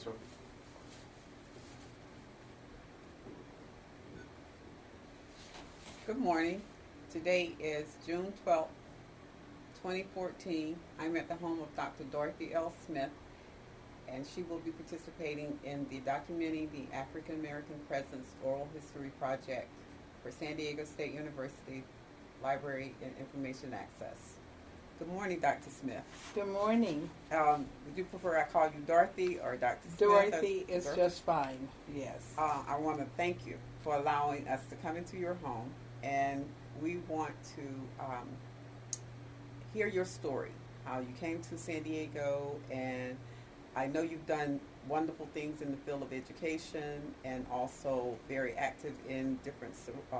so. Good morning. Today is June 12th, 2014. I'm at the home of Dr. Dorothy L. Smith, and she will be participating in the Documenting the African American Presence Oral History Project for San Diego State University Library and Information Access. Good morning, Dr. Smith. Good morning. Would you prefer I call you Dorothy or Dr. Smith? Dorothy is just fine, yes. I want to thank you for allowing us to come into your home, and we want to hear your story, how you came to San Diego, and I know you've done wonderful things in the field of education and also very active in different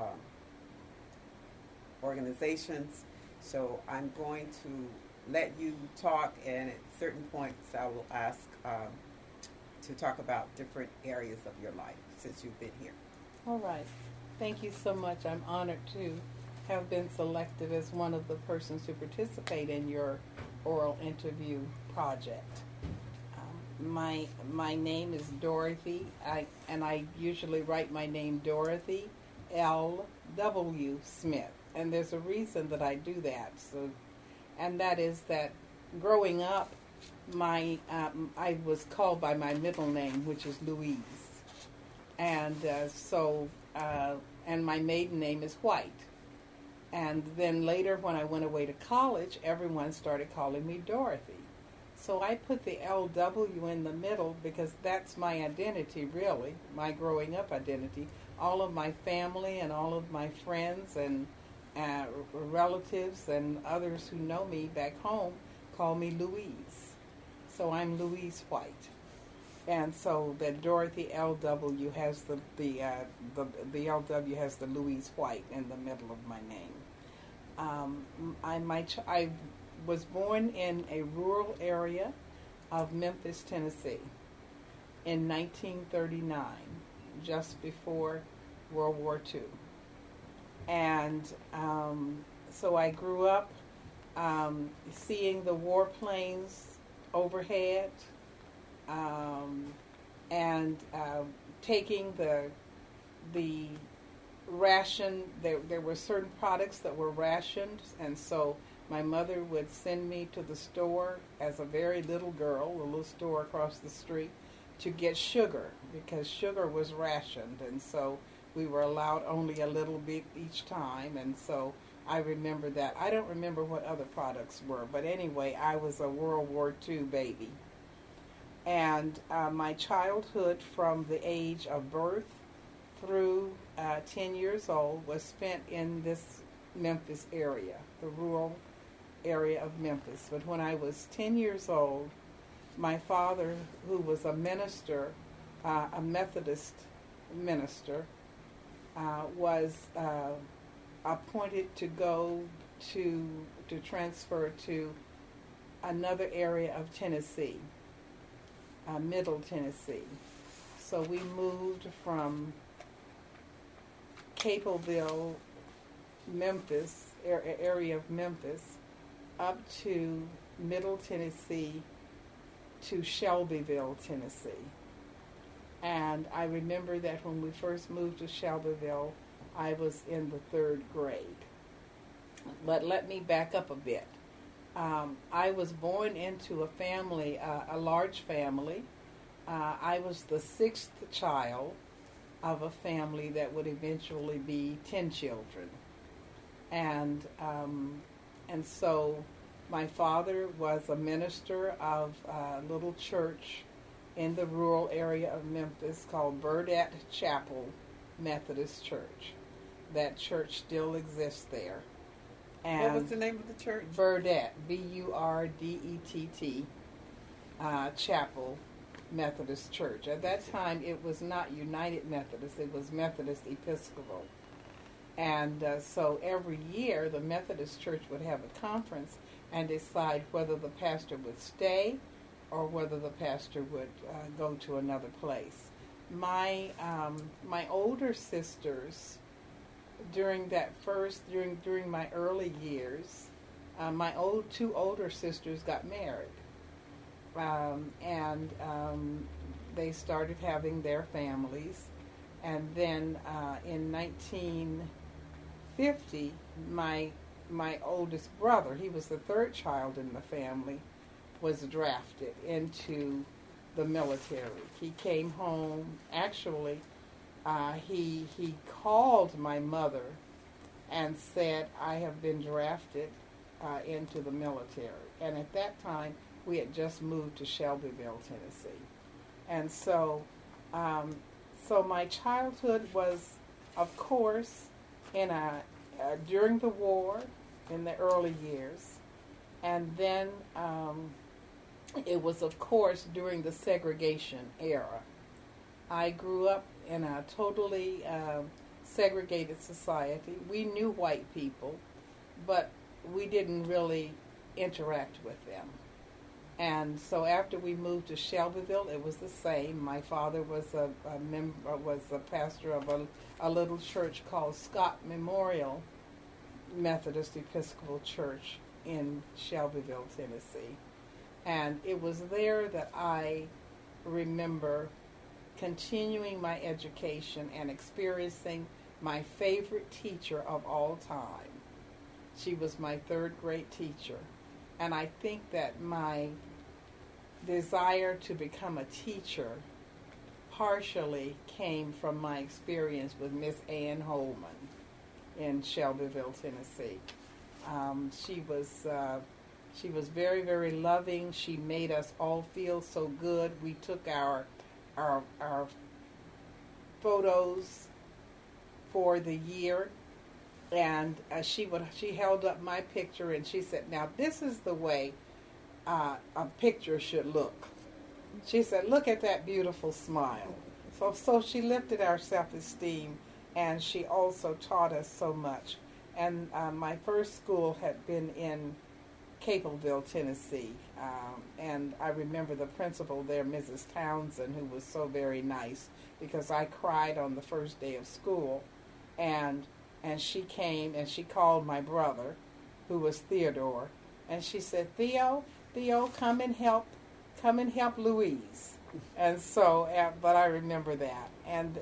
organizations. So I'm going to let you talk, and at certain points I will ask to talk about different areas of your life since you've been here. All right. Thank you so much. I'm honored to have been selected as one of the persons to participate in your oral interview project. My name is Dorothy, and I usually write my name Dorothy L. W. Smith. And there's a reason that I do that. And that is that growing up, I was called by my middle name, which is Louise, and and my maiden name is White. And then later, when I went away to college, everyone started calling me Dorothy. So I put the LW in the middle because that's my identity, really, my growing up identity. All of my family and all of my friends and relatives and others who know me back home call me Louise. So I'm Louise White. And so the Dorothy LW has the LW has the Louise White in the middle of my name. I was born in a rural area of Memphis, Tennessee in 1939, just before World War II. And so I grew up seeing the warplanes overhead and taking the ration. There were certain products that were rationed, and so my mother would send me to the store as a very little girl, the little store across the street, to get sugar because sugar was rationed, and so we were allowed only a little bit each time, and so I remember that. I don't remember what other products were, but anyway, I was a World War II baby. And my childhood from the age of birth through 10 years old was spent in this Memphis area, the rural area of Memphis. But when I was 10 years old, my father, who was a minister, a Methodist minister, was appointed to go to transfer to another area of Tennessee, Middle Tennessee. So we moved from Capelville, Memphis, area of Memphis, up to Middle Tennessee to Shelbyville, Tennessee. And I remember that when we first moved to Shelbyville, I was in the 3rd grade. But let me back up a bit. I was born into a family, a large family. I was the 6th child of a family that would eventually be 10 children. And so my father was a minister of a little church in the rural area of Memphis called Burdett Chapel Methodist Church. That church still exists there. And what was the name of the church? Burdett, Burdett, Chapel Methodist Church. At that time, it was not United Methodist, it was Methodist Episcopal. And so every year, the Methodist Church would have a conference and decide whether the pastor would stay or whether the pastor would go to another place. My older sisters, during my early years, my two older sisters got married, and they started having their families. And then in 1950, my oldest brother, he was the third child in the family, was drafted into the military. He came home. Actually, he called my mother and said, "I have been drafted into the military." And at that time, we had just moved to Shelbyville, Tennessee. And so, so my childhood was, of course, during the war, in the early years, and then it was, of course, during the segregation era. I grew up in a totally segregated society. We knew white people, but we didn't really interact with them. And so after we moved to Shelbyville, it was the same. My father was a pastor of a little church called Scott Memorial Methodist Episcopal Church in Shelbyville, Tennessee. And it was there that I remember continuing my education and experiencing my favorite teacher of all time. She was my third grade teacher. And I think that my desire to become a teacher partially came from my experience with Miss Ann Holman in Shelbyville, Tennessee. She was very, very loving. She made us all feel so good. We took our photos for the year, and she held up my picture and she said, "Now this is the way a picture should look." She said, "Look at that beautiful smile." So she lifted our self-esteem, and she also taught us so much. And my first school had been in Capelville, Tennessee, and I remember the principal there, Mrs. Townsend, who was so very nice, because I cried on the first day of school, and she came and she called my brother, who was Theodore, and she said, Theo, come and help Louise." And so, but I remember that, and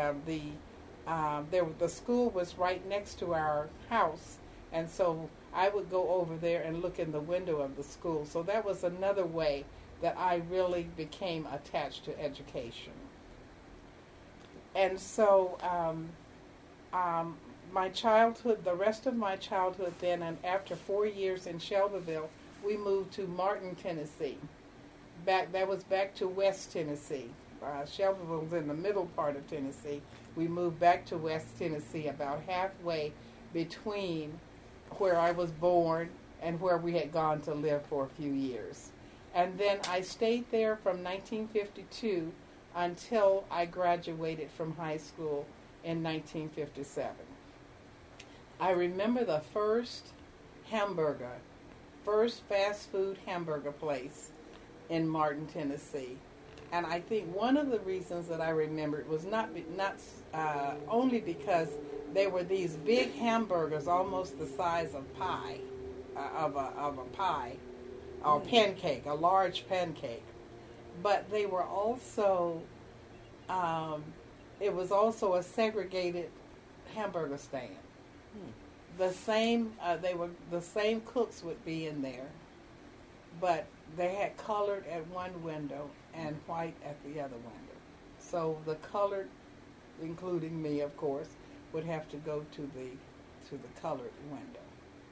the school was right next to our house, and so I would go over there and look in the window of the school. So that was another way that I really became attached to education. And so my childhood, the rest of my childhood then, and after 4 years in Shelbyville, we moved to Martin, Tennessee. That was back to West Tennessee. Shelbyville was in the middle part of Tennessee. We moved back to West Tennessee, about halfway between where I was born and where we had gone to live for a few years. And then I stayed there from 1952 until I graduated from high school in 1957. I remember the first fast food hamburger place in Martin, Tennessee. And I think one of the reasons that I remembered was not only because they were these big hamburgers, almost the size of pie, of a pie, or pancake, a large pancake, but they were also, it was also a segregated hamburger stand. The same cooks would be in there, but they had colored at one window and white at the other window. So the colored, including me, of course, would have to go to the colored window.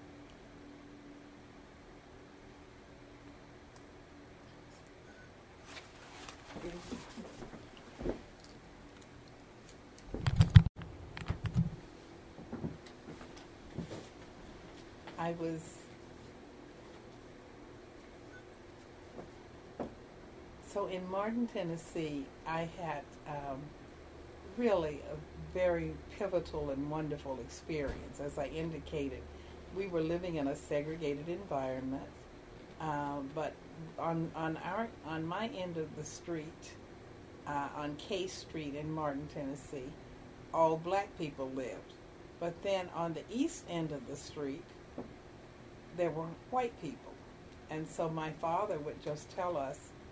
So in Martin, Tennessee, I had really a very pivotal and wonderful experience. As I indicated, we were living in a segregated environment, but on my end of the street, on K Street in Martin, Tennessee, all black people lived. But then on the east end of the street, there were white people. And so my father would just tell us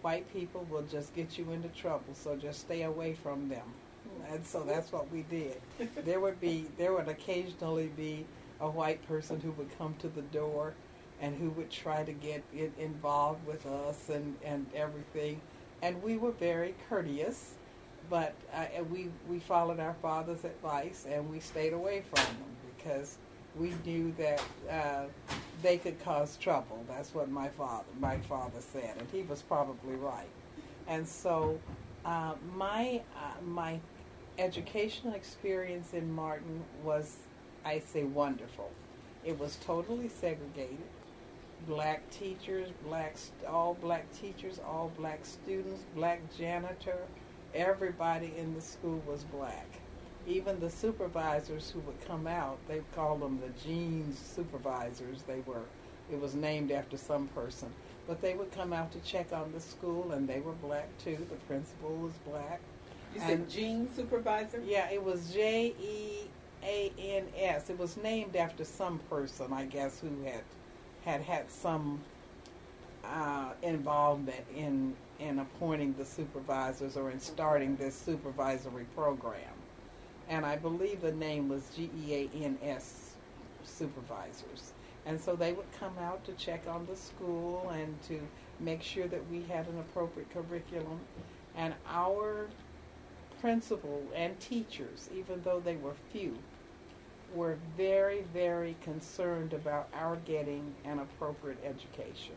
white people will just get you into trouble, so just stay away from them. And so that's what we did. There would occasionally be a white person who would come to the door and who would try to get involved with us and everything. And we were very courteous, but we followed our father's advice and we stayed away from them because we knew that they could cause trouble. That's what my father said, and he was probably right. And so my educational experience in Martin was, I say, wonderful. It was totally segregated. Black teachers, all black teachers, all black students, black janitor, everybody in the school was black. Even the supervisors who would come out, they called them the jeans supervisors. It was named after some person. But they would come out to check on the school, and they were black too. The principal was black. You said jeans supervisor? Yeah, it was Jeans. It was named after some person, I guess, who had some involvement in appointing the supervisors or in starting this supervisory program. And I believe the name was GEANS supervisors. And so they would come out to check on the school and to make sure that we had an appropriate curriculum. And our principal and teachers, even though they were few, were very, very concerned about our getting an appropriate education.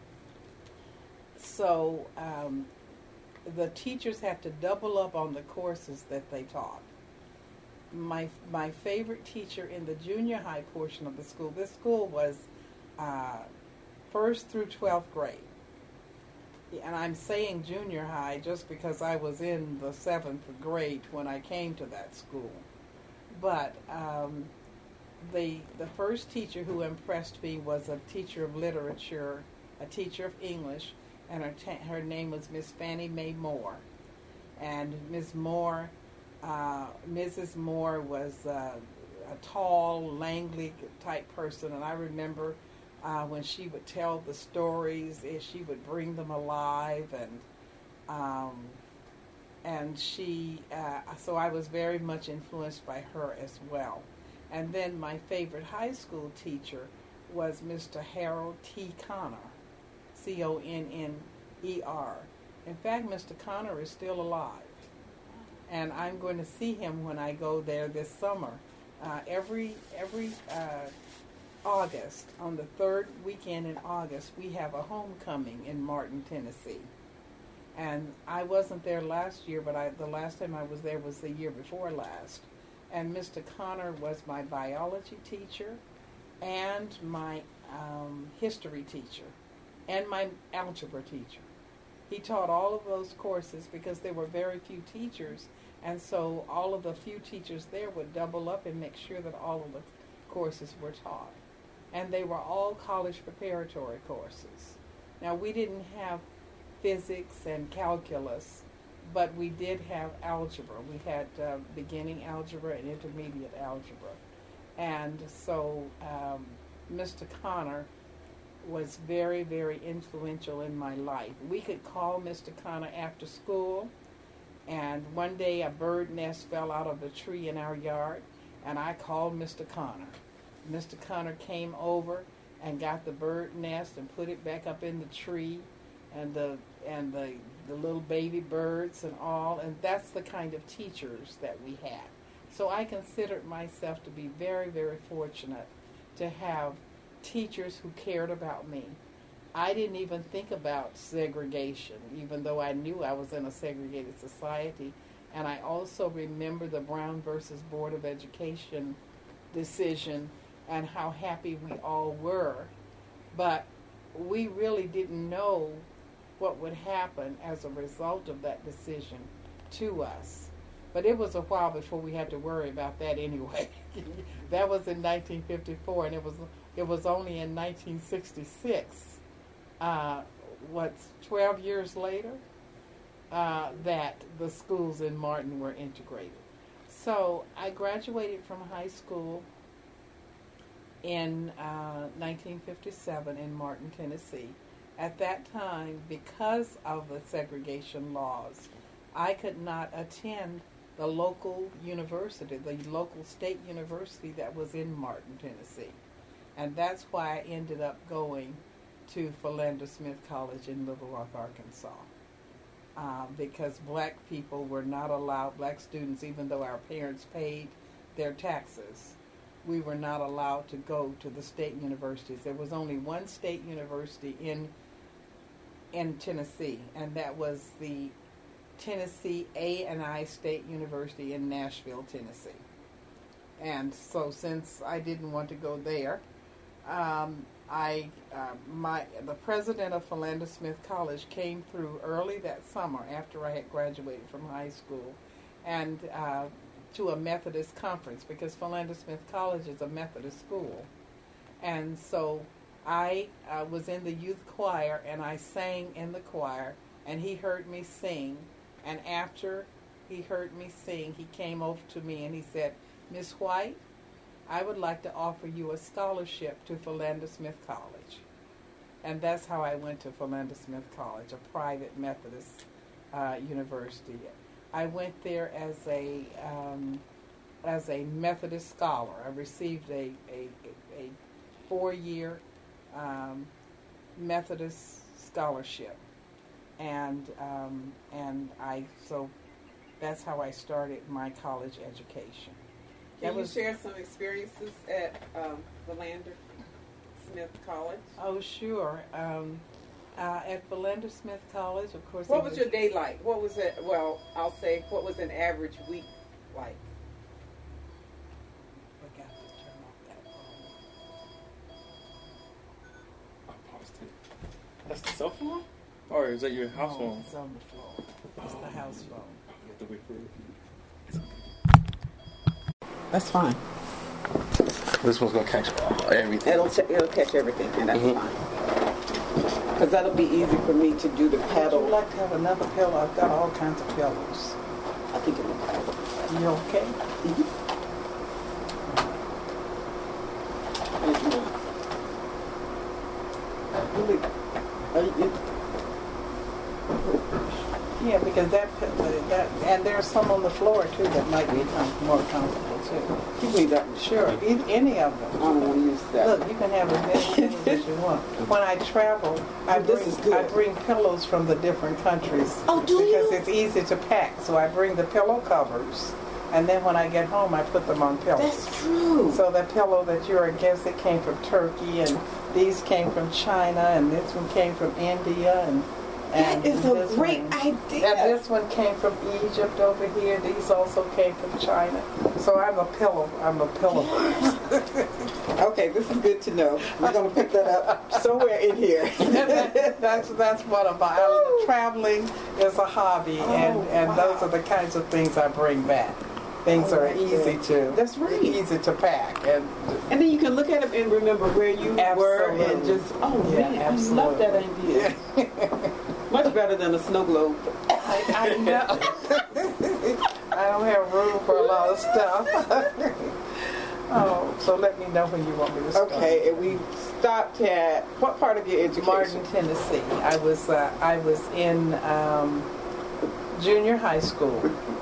So the teachers had to double up on the courses that they taught. My favorite teacher in the junior high portion of the school, this school was 1st through 12th grade. And I'm saying junior high just because I was in the 7th grade when I came to that school. But the first teacher who impressed me was a teacher of literature, a teacher of English, and her name was Miss Fannie Mae Moore. And Mrs. Moore was a tall, languid type person, and I remember when she would tell the stories, she would bring them alive, and she. So I was very much influenced by her as well. And then my favorite high school teacher was Mr. Harold T. Connor, Conner. In fact, Mr. Connor is still alive. And I'm going to see him when I go there this summer. Every August, on the 3rd weekend in August, we have a homecoming in Martin, Tennessee. And I wasn't there last year, but the last time I was there was the year before last. And Mr. Connor was my biology teacher and my history teacher and my algebra teacher. He taught all of those courses because there were very few teachers, and so all of the few teachers there would double up and make sure that all of the courses were taught. And they were all college preparatory courses. Now, we didn't have physics and calculus, but we did have algebra. We had beginning algebra and intermediate algebra. And so Mr. Connor was very, very influential in my life. We could call Mr. Connor after school, and one day a bird nest fell out of the tree in our yard, and I called Mr. Connor. Mr. Connor came over and got the bird nest and put it back up in the tree, and the little baby birds and all, and that's the kind of teachers that we had. So I considered myself to be very, very fortunate to have teachers who cared about me. I didn't even think about segregation, even though I knew I was in a segregated society. And I also remember the Brown versus Board of Education decision and how happy we all were. But we really didn't know what would happen as a result of that decision to us. But it was a while before we had to worry about that anyway. That was in 1954, and it was only in 1966, 12 years later, that the schools in Martin were integrated. So I graduated from high school in 1957 in Martin, Tennessee, At that time, because of the segregation laws, I could not attend the local university, the local state university that was in Martin, Tennessee. And that's why I ended up going to Philander Smith College in Little Rock, Arkansas. Because black people were not allowed, black students, even though our parents paid their taxes, we were not allowed to go to the state universities. There was only one state university in Tennessee, and that was the Tennessee A&I State University in Nashville, Tennessee. And so since I didn't want to go there, the president of Philander Smith College came through early that summer after I had graduated from high school, and to a Methodist conference, because Philander Smith College is a Methodist school. And so I was in the youth choir, and I sang in the choir, and he heard me sing. And after he heard me sing, he came over to me and he said, "Miss White, I would like to offer you a scholarship to Philander Smith College." And that's how I went to Philander Smith College, a private Methodist university. I went there as a Methodist scholar. I received a 4-year Methodist scholarship, and so that's how I started my college education. Can you share some experiences at Philander Smith College? Oh, sure. At Philander Smith College, of course. What was your day like? What was it? Well, I'll say, what was an average week like? Forgot to turn off that phone. I paused it. That's the cell phone? Or is that your house phone? It's on the floor. It's the house phone. You have to wait for it. That's fine. This one's going to catch everything. It'll catch everything, and that's fine. Because that'll be easy for me to do the pedal. Would you like to have another pillow? I've got all kinds of pillows. I think it'll catch. You okay? Mm-hmm. Yeah, because that and there's some on the floor too that might be more comfortable too. You need that. Sure, any of them. I don't want to use that. Look, you can have as many pillows as you want. When I travel, I bring pillows from the different countries. Oh, do you? Because it's easy to pack. So I bring the pillow covers, and then when I get home, I put them on pillows. That's true. So the pillow that you're against, it came from Turkey, and these came from China, and this one came from India, and that is a great idea. And this one came from Egypt over here. These also came from China. So I'm a pillow. Okay, this is good to know. We're going to pick that up somewhere in here. That's one of my traveling is a hobby, and those are the kinds of things I bring back. Things are easy to. That's right. Easy to pack, and then you can look at them and remember where you were, and just man, absolutely. I love that idea. Much better than a snow globe. I know. I don't have room for a lot of stuff. So let me know when you want me to start. Okay, and we stopped at what part of your education? Martin, Tennessee. I was in junior high school.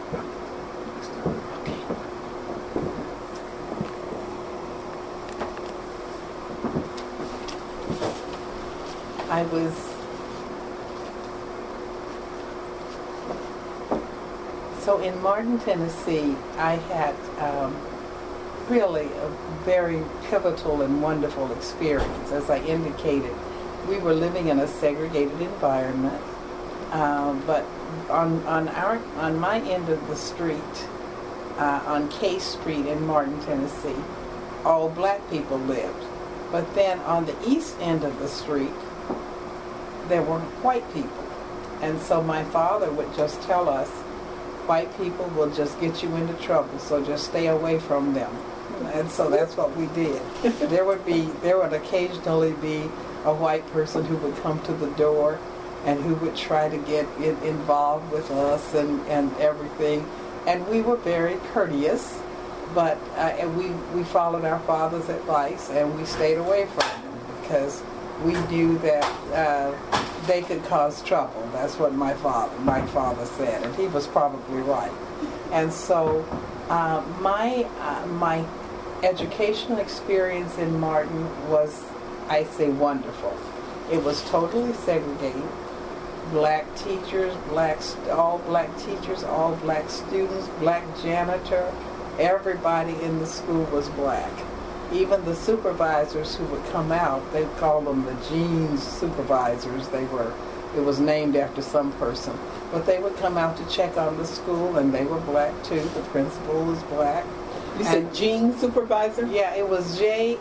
So in Martin, Tennessee, I had really a very pivotal and wonderful experience. As I indicated, we were living in a segregated environment, but on my end of the street, on K Street in Martin, Tennessee, all black people lived. But then on the east end of the street, there were white people. And so my father would just tell us, white people will just get you into trouble, so just stay away from them. And so that's what we did. There would occasionally be a white person who would come to the door and who would try to get involved with us and everything. And we were very courteous, but we followed our father's advice and we stayed away from them because we knew that they could cause trouble. That's what my father said, and he was probably right. And so my educational experience in Martin was, I say, wonderful. It was totally segregated. Black teachers, all black teachers, all black students, black janitor. Everybody in the school was black. Even the supervisors who would come out, they called them the jeans supervisors. It was named after some person. But they would come out to check on the school, and they were black too. The principal was black. You said jeans supervisor? Yeah, it was Jeans.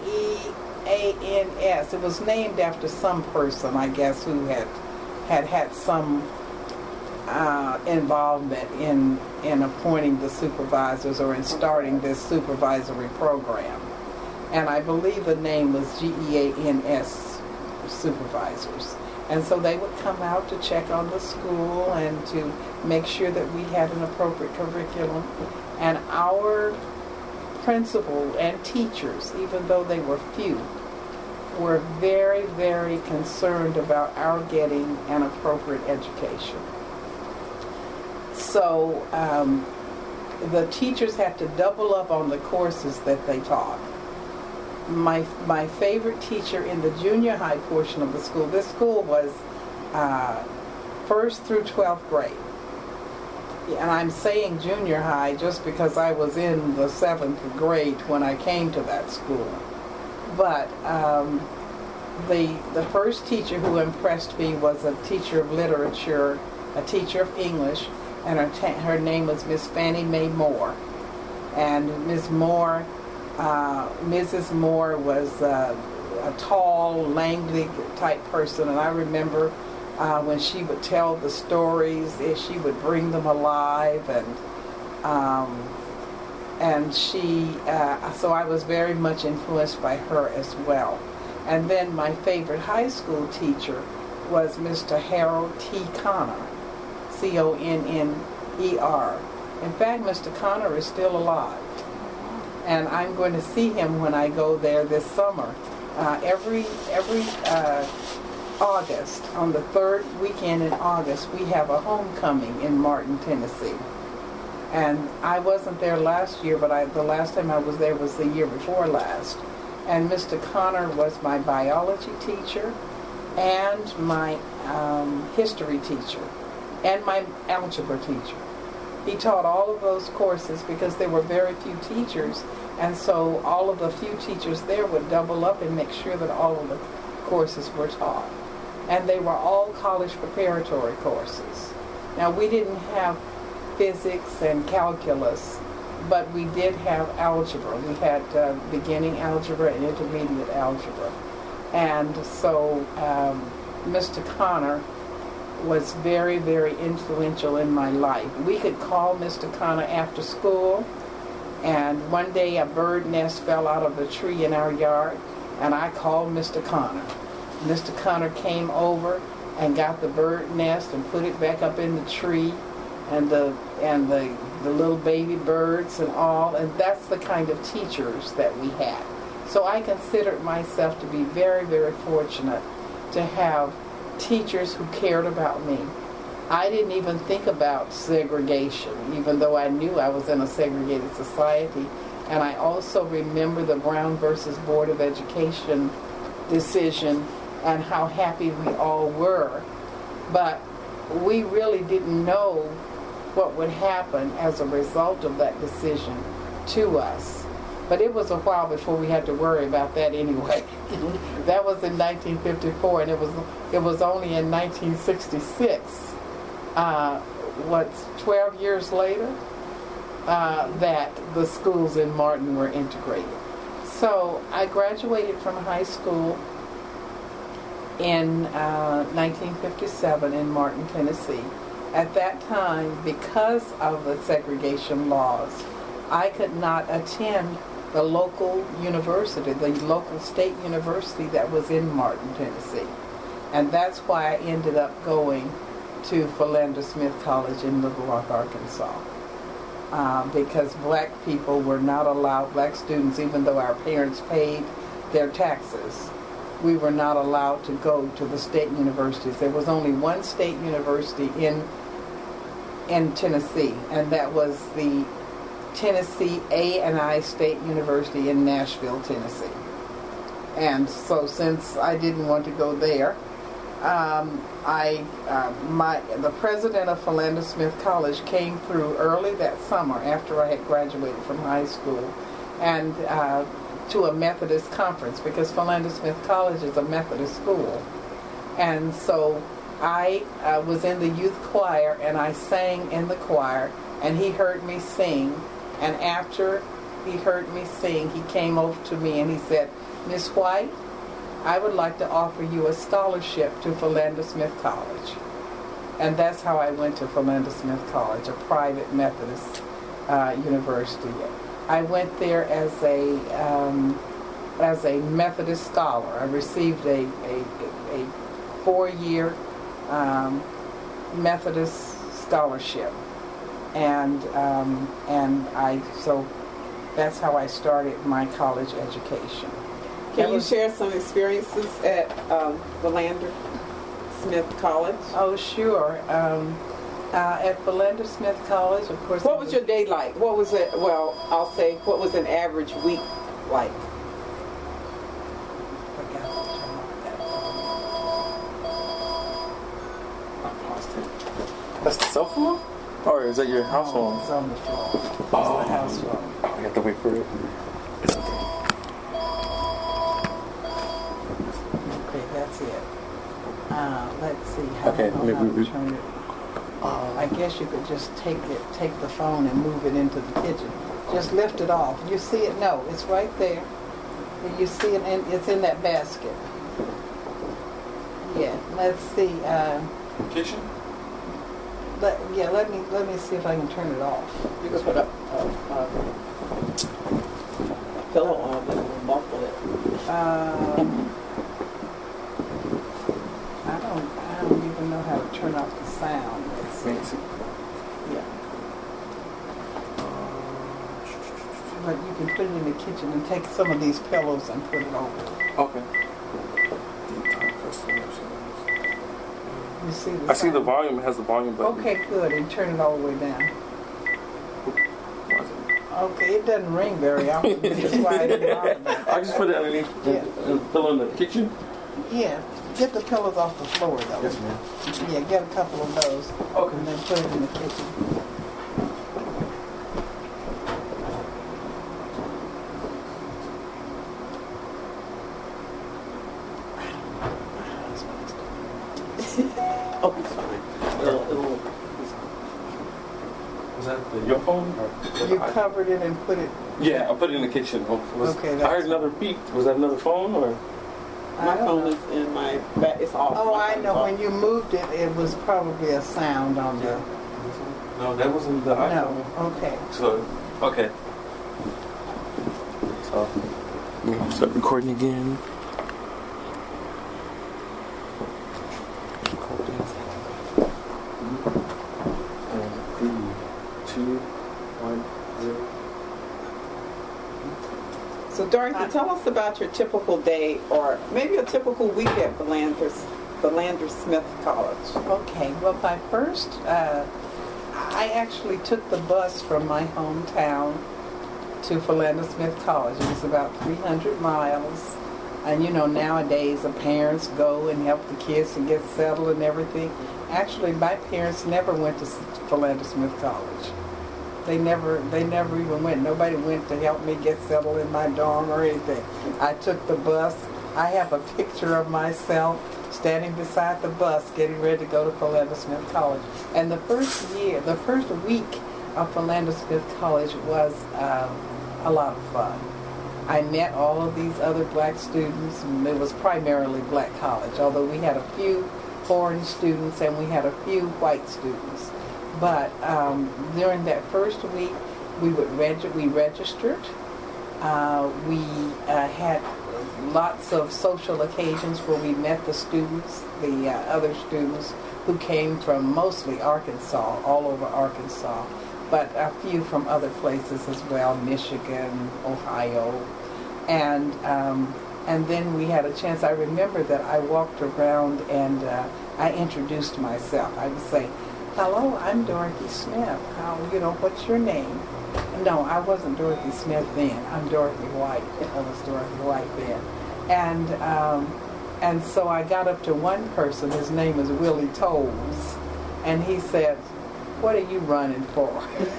It was named after some person, I guess, who had some involvement in appointing the supervisors or in starting this supervisory program. And I believe the name was GEANS supervisors. And so they would come out to check on the school and to make sure that we had an appropriate curriculum. And our principal and teachers, even though they were few, were very, very concerned about our getting an appropriate education. So the teachers had to double up on the courses that they taught. My favorite teacher in the junior high portion of the school, this school was 1st through 12th grade. And I'm saying junior high just because I was in the 7th grade when I came to that school. But the first teacher who impressed me was a teacher of literature, a teacher of English, and her name was Miss Fannie Mae Moore. And Mrs. Moore was a tall, Langley type person, and I remember when she would tell the stories, she would bring them alive, and she, so I was very much influenced by her as well. And then my favorite high school teacher was Mr. Harold T. Conner, Conner. In fact, Mr. Conner is still alive. And I'm going to see him when I go there this summer. Every August, on the 3rd weekend in August, we have a homecoming in Martin, Tennessee. And I wasn't there last year, but the last time I was there was the year before last. And Mr. Conner was my biology teacher and my history teacher and my algebra teacher. He taught all of those courses because there were very few teachers, and so all of the few teachers there would double up and make sure that all of the courses were taught. And they were all college preparatory courses. Now, we didn't have physics and calculus, but we did have algebra. We had beginning algebra and intermediate algebra. And so Mr. Conner was very, very influential in my life. We could call Mr. Conner after school, and one day a bird nest fell out of the tree in our yard, and I called Mr. Conner. Mr. Conner came over and got the bird nest and put it back up in the tree, and the little baby birds and all, and that's the kind of teachers that we had. So I considered myself to be very, very fortunate to have teachers who cared about me. I didn't even think about segregation, even though I knew I was in a segregated society. And I also remember the Brown versus Board of Education decision and how happy we all were. But we really didn't know what would happen as a result of that decision to us. But it was a while before we had to worry about that anyway. That was in 1954, and it was only in 1966, 12 years later, that the schools in Martin were integrated. So I graduated from high school in 1957 in Martin, Tennessee. At that time, because of the segregation laws, I could not attend the local university, the local state university that was in Martin, Tennessee. And that's why I ended up going to Philander Smith College in Little Rock, Arkansas. Because black people were not allowed, black students, even though our parents paid their taxes, we were not allowed to go to the state universities. There was only one state university in Tennessee, and that was the Tennessee A&I State University in Nashville, Tennessee. And so since I didn't want to go there, the president of Philander Smith College came through early that summer after I had graduated from high school, and to a Methodist conference, because Philander Smith College is a Methodist school. And so I was in the youth choir, and I sang in the choir, and he heard me sing. And after he heard me sing, he came over to me and he said, "Miss White, I would like to offer you a scholarship to Philander Smith College." And that's how I went to Philander Smith College, a private Methodist university. I went there as a Methodist scholar. I received a 4-year Methodist scholarship, and so that's how I started my college education. Can you share some experiences at Philander Smith College? Oh, sure. At Philander Smith College, of course. What was your day like? What was it? Well, I'll say, what was an average week like? That's the cell phone? Or is that your house phone? It's on the floor. It's Oh, the house phone. I have to wait for it. It's okay. Okay, that's it. Let's see. Okay, I don't know how to turn it. I guess you could just take the phone and move it into the kitchen. Just lift it off. You see it? No, it's right there. You see it, and it's in that basket. Yeah. Let's see. Kitchen? Let me see if I can turn it off. You could put a pillow on it and muffle it. I don't even know how to turn off the sound. Let's see. Yeah. But you can put it in the kitchen and take some of these pillows and put it over. Okay. You see the I see the volume. It has the volume button. Okay, good. And turn it all the way down. Okay, it doesn't ring very often. That's why I didn't bother about I just put it underneath the pillow in the kitchen. Yeah, get the pillows off the floor, though. Yes, ma'am. Yeah, get a couple of those. Okay. And then put it in the kitchen. Oh, it's fine. Was that your phone? You covered it and put it. Yeah, I put it in the kitchen. Okay, I heard another beep. Was that another phone or? My phone is in my back. It's off. Oh, I know. When you moved it, it was probably a sound on the. No, that wasn't the iPhone. No. Okay. So, okay. So, start recording again. So, Dorothy, tell us about your typical day or maybe a typical week at Philander Smith College. Okay. Well, my first, I actually took the bus from my hometown to Philander Smith College. It was about 300 miles. And, you know, nowadays the parents go and help the kids to get settled and everything. Actually, my parents never went to Philander Smith College. They never even went. Nobody went to help me get settled in my dorm or anything. I took the bus. I have a picture of myself standing beside the bus getting ready to go to Philander Smith College. And the first week of Philander Smith College was a lot of fun. I met all of these other black students, and it was primarily black college, although we had a few foreign students and we had a few white students. But during that first week, we registered. We had lots of social occasions where we met the students, the other students who came from mostly Arkansas, all over Arkansas, but a few from other places as well, Michigan, Ohio. And And then we had a chance. I remember that I walked around and I introduced myself. I would say, "Hello, I'm Dorothy Smith. What's your name?" No, I wasn't Dorothy Smith then. I'm Dorothy White. I was Dorothy White then. And so I got up to one person. His name is Willie Tolles. And he said, "What are you running for?"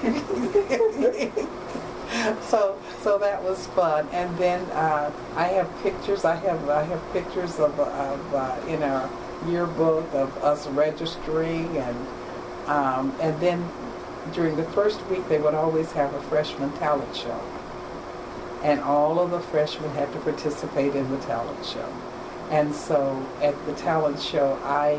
So that was fun. And then I have pictures. I have pictures of in our yearbook of us registering, and then during the first week they would always have a freshman talent show, and all of the freshmen had to participate in the talent show. And so at the talent show, I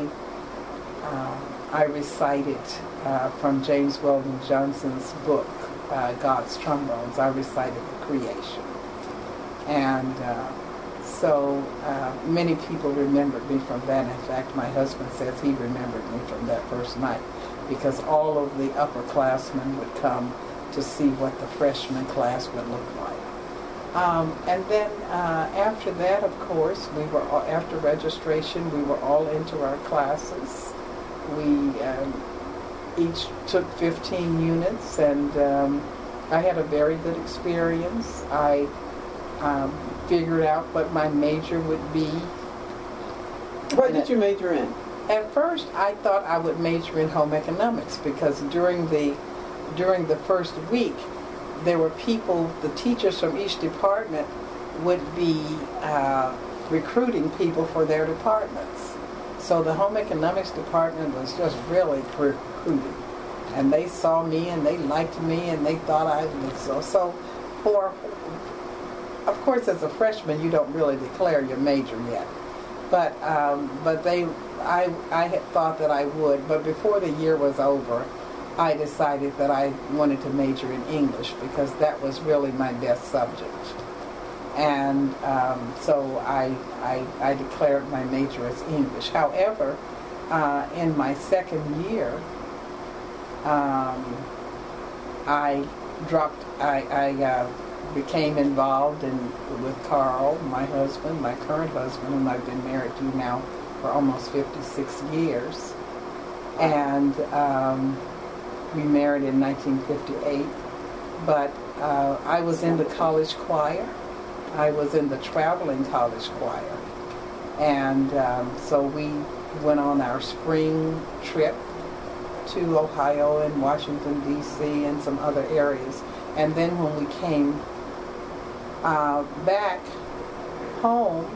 recited from James Weldon Johnson's book, God's Trombones. I recited the creation. And so many people remembered me from that. In fact, my husband says he remembered me from that first night, because all of the upperclassmen would come to see what the freshman class would look like. And then after that, of course, after registration, we were all into our classes. We each took 15 units, and I had a very good experience. I figured out what my major would be. What did you major in? At first, I thought I would major in home economics, because during the first week, there were people, the teachers from each department would be recruiting people for their departments. So the home economics department was just really recruiting. And they saw me and they liked me and they thought I was so. Of course, as a freshman, you don't really declare your major yet. But I had thought that I would. But before the year was over, I decided that I wanted to major in English, because that was really my best subject. And so I declared my major as English. However, in my second year, I became involved with Carl, my husband, my current husband, whom I've been married to now for almost 56 years. And we married in 1958. But I was in the college choir. I was in the traveling college choir. And so we went on our spring trip to Ohio and Washington, D.C. and some other areas. And then when we came back home,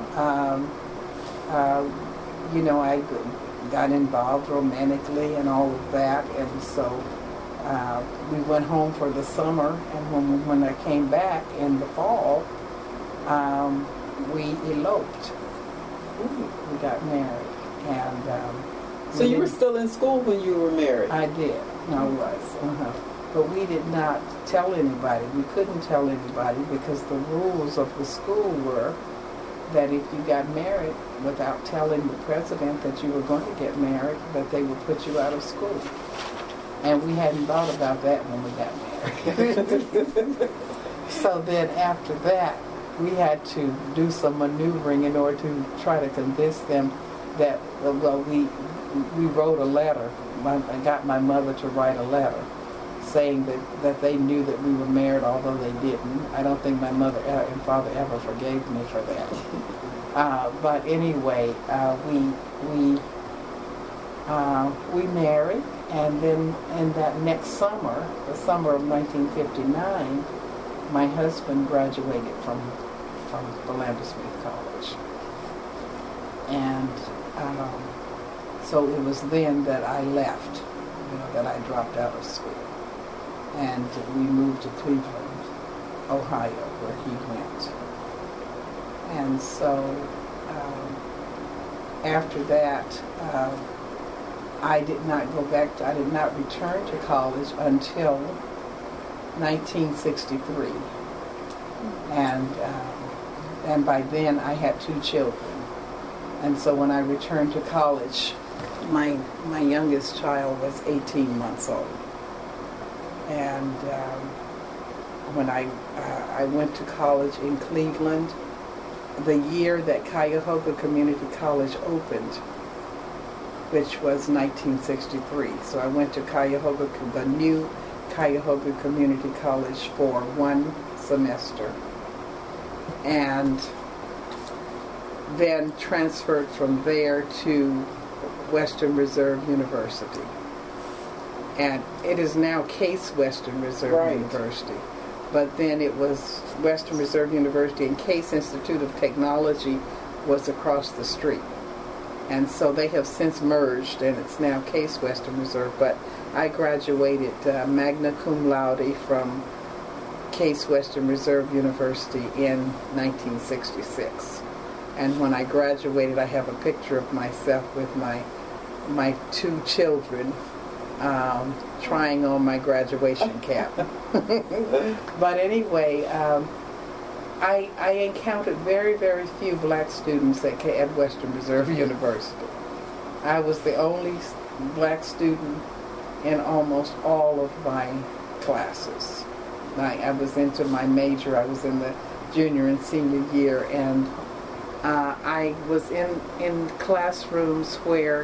I got involved romantically and all of that. And so we went home for the summer. And when I came back in the fall, we eloped. We got married. And so you were still in school when you were married? I did. I was. But we did not tell anybody. We couldn't tell anybody, because the rules of the school were that if you got married without telling the president that you were going to get married, that they would put you out of school. And we hadn't thought about that when we got married. So then after that, we had to do some maneuvering in order to try to convince them that, we wrote a letter. I got my mother to write a letter saying that they knew that we were married, although they didn't. I don't think my mother and father ever forgave me for that. But anyway, we married, and then in that next summer, the summer of 1959, my husband graduated from Philander Smith College. And so it was then that I left, that I dropped out of school. And we moved to Cleveland, Ohio, where he went. And so after that, I did not return to college until 1963. And by then I had 2 children. And so when I returned to college, my youngest child was 18 months old. And when I went to college in Cleveland, the year that Cuyahoga Community College opened, which was 1963. So I went to the new Cuyahoga Community College for one semester, and then transferred from there to Western Reserve University. And it is now Case Western Reserve University. But then it was Western Reserve University, and Case Institute of Technology was across the street. And so they have since merged, and it's now Case Western Reserve. But I graduated magna cum laude from Case Western Reserve University in 1966. And when I graduated, I have a picture of myself with my two children trying on my graduation cap. But anyway, I encountered very, very few black students at Western Reserve University. I was the only black student in almost all of my classes. I was into my major. I was in the junior and senior year, and I was in classrooms where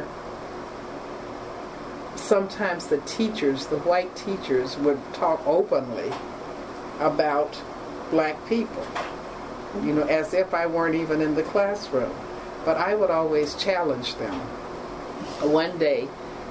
sometimes the white teachers, would talk openly about black people, as if I weren't even in the classroom. But I would always challenge them. One day,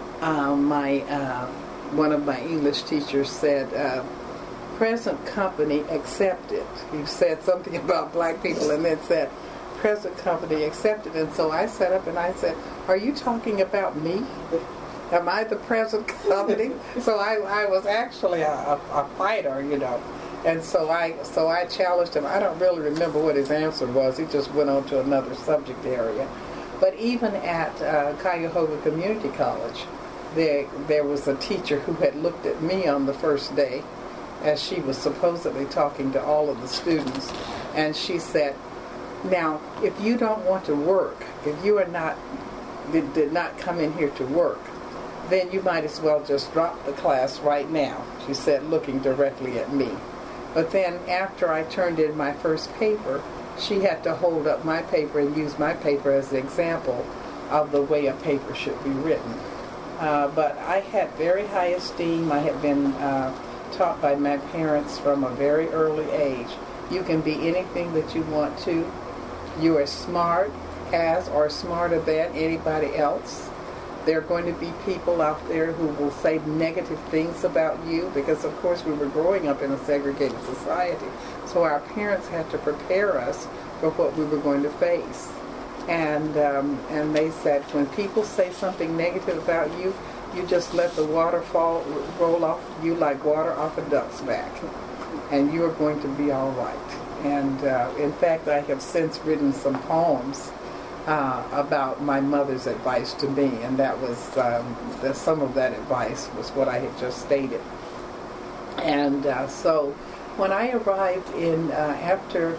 one of my English teachers said, present company accepted. He said something about black people and then said, present company accepted. And so I sat up and I said, are you talking about me? Am I the present company? So I was actually a fighter, And so I challenged him. I don't really remember what his answer was. He just went on to another subject area. But even at Cuyahoga Community College, there was a teacher who had looked at me on the first day as she was supposedly talking to all of the students. And she said, now, if you don't want to work, if you did not come in here to work, then you might as well just drop the class right now, she said, looking directly at me. But then after I turned in my first paper, she had to hold up my paper and use my paper as an example of the way a paper should be written. But I had very high esteem. I had been taught by my parents from a very early age. You can be anything that you want to. You are smart as or smarter than anybody else. There are going to be people out there who will say negative things about you because, of course, we were growing up in a segregated society. So our parents had to prepare us for what we were going to face. And they said, when people say something negative about you, you just let the water roll off you like water off a duck's back. And you are going to be all right. And in fact, I have since written some poems about my mother's advice to me, and that was some of that advice was what I had just stated. And so when I arrived after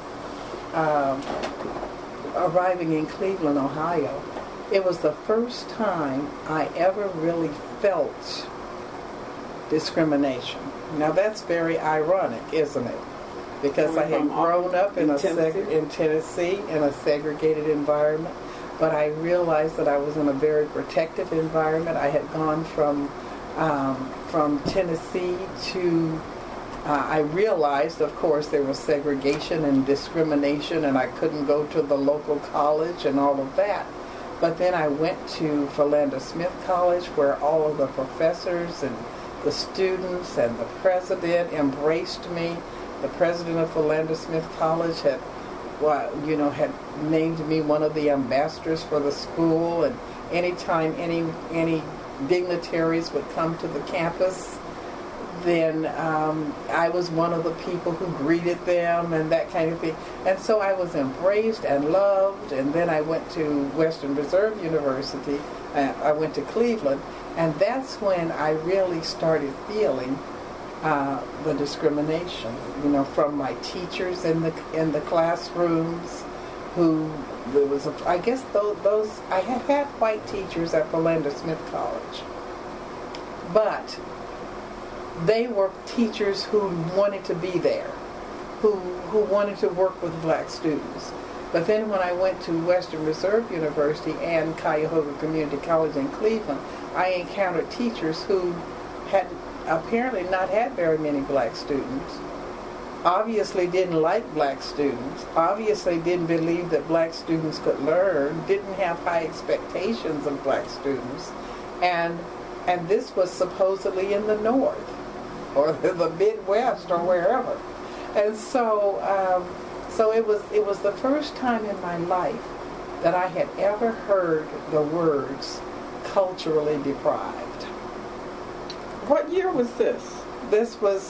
arriving in Cleveland, Ohio, it was the first time I ever really felt discrimination. Now that's very ironic, isn't it? Because I had grown up in Tennessee in a segregated environment, but I realized that I was in a very protective environment. I had gone from Tennessee to I realized, of course, there was segregation and discrimination, and I couldn't go to the local college and all of that. But then I went to Philander Smith College, where all of the professors and the students and the president embraced me. The president of Philander Smith College had named me one of the ambassadors for the school, and anytime any dignitaries would come to the campus, then I was one of the people who greeted them and that kind of thing. And so I was embraced and loved, and then I went to Western Reserve University. I went to Cleveland, and that's when I really started feeling the discrimination, from my teachers in the classrooms, who there was I guess those I had white teachers at Philander Smith College, but they were teachers who wanted to be there, who wanted to work with black students. But then when I went to Western Reserve University and Cuyahoga Community College in Cleveland, I encountered teachers who had apparently not had very many black students, obviously didn't like black students, obviously didn't believe that black students could learn, didn't have high expectations of black students, and this was supposedly in the North or the Midwest or wherever. And so it was the first time in my life that I had ever heard the words culturally deprived. What year was this? This was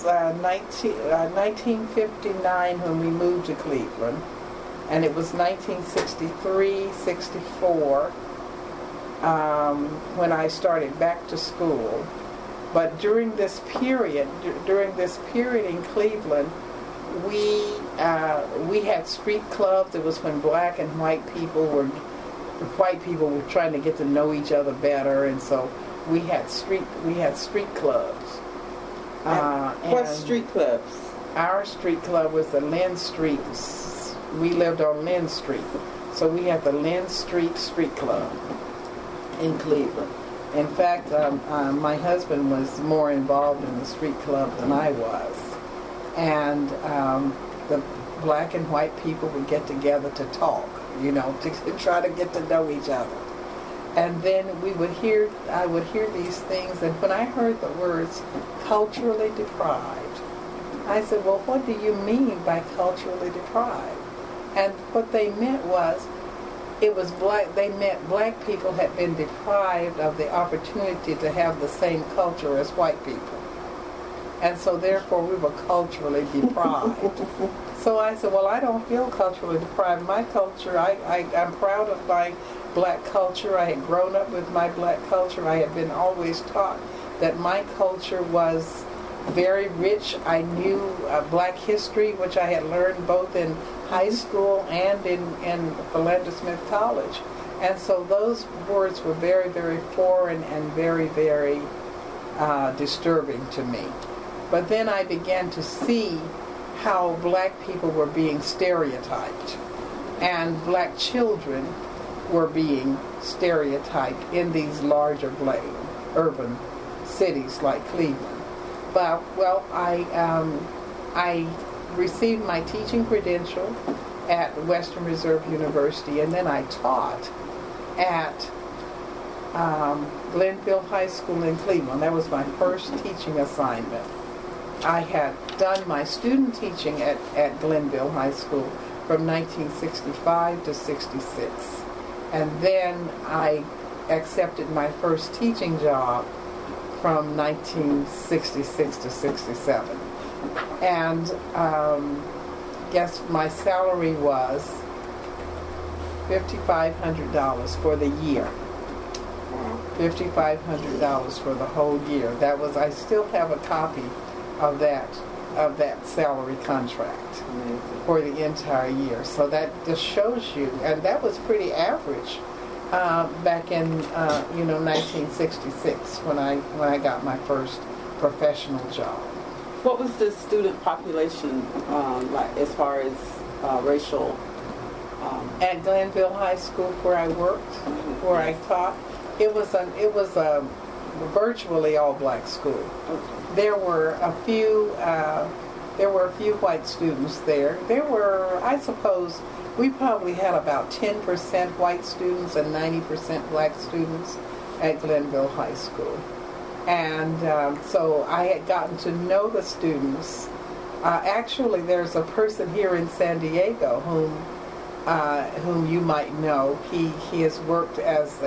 1959 when we moved to Cleveland, and it was 1963, 64 when I started back to school. But during this period in Cleveland, we had street clubs. It was when black and white people were trying to get to know each other better, and so we had street clubs. What street clubs? Our street club was the Lynn Street. We lived on Lynn Street, so we had the Lynn Street Street Club in Cleveland. In fact, my husband was more involved in the street club than I was, and the black and white people would get together to talk, to try to get to know each other. And then I would hear these things, and when I heard the words culturally deprived, I said, well, what do you mean by culturally deprived? And what they meant was, they meant black people had been deprived of the opportunity to have the same culture as white people. And so therefore we were culturally deprived. So I said, well, I don't feel culturally deprived. My culture, I'm proud of my black culture. I had grown up with my black culture. I had been always taught that my culture was very rich. I knew black history, which I had learned both in high school and in Philander Smith College. And so those words were very, very foreign and very, very disturbing to me. But then I began to see how black people were being stereotyped, and black children were being stereotyped in these larger urban cities like Cleveland. But I received my teaching credential at Western Reserve University, and then I taught at Glenville High School in Cleveland. That was my first teaching assignment. I had done my student teaching at Glenville High School from 1965 to 66. And then I accepted my first teaching job from 1966 to 67. And guess my salary was $5,500 for the year. $5,500 for the whole year. That was, I still have a copy of that salary contract for the entire year. So that just shows you, and that was pretty average back in 1966 when I got my first professional job. What was the student population like as far as racial? At Glenville High School, where I worked, where I taught, it was a virtually all black school. Okay. There were a few white students there. There were, I suppose, we probably had about 10% white students and 90% black students at Glenville High School. And so I had gotten to know the students. Actually, there's a person here in San Diego whom you might know. He has worked as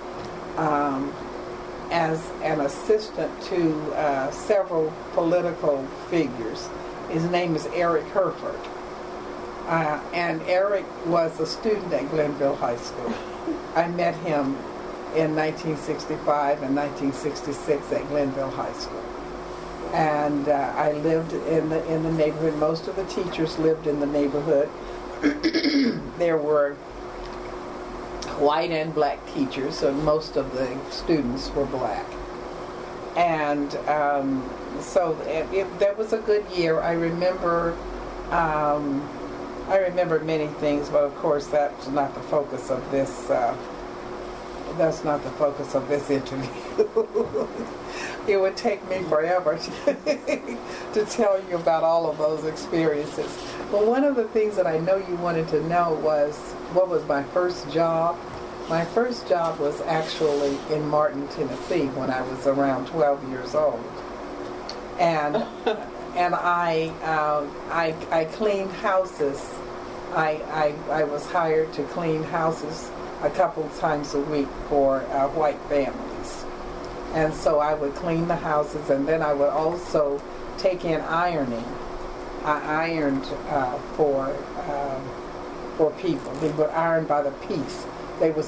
an assistant to several political figures. His name is Eric Herford. And Eric was a student at Glenville High School. I met him in 1965 and 1966 at Glenville High School. And I lived in the neighborhood. Most of the teachers lived in the neighborhood. There were white and black teachers, and most of the students were black. And so that was a good year. I remember I remember many things, but of course that's not the focus of this. That's not the focus of this interview. It would take me forever to tell you about all of those experiences. Well, one of the things that I know you wanted to know was, what was my first job? My first job was actually in Martin, Tennessee, when I was around 12 years old, and I cleaned houses. I was hired to clean houses a couple times a week for white families, and so I would clean the houses, and then I would also take in ironing. I ironed for people. They would iron by the piece. They would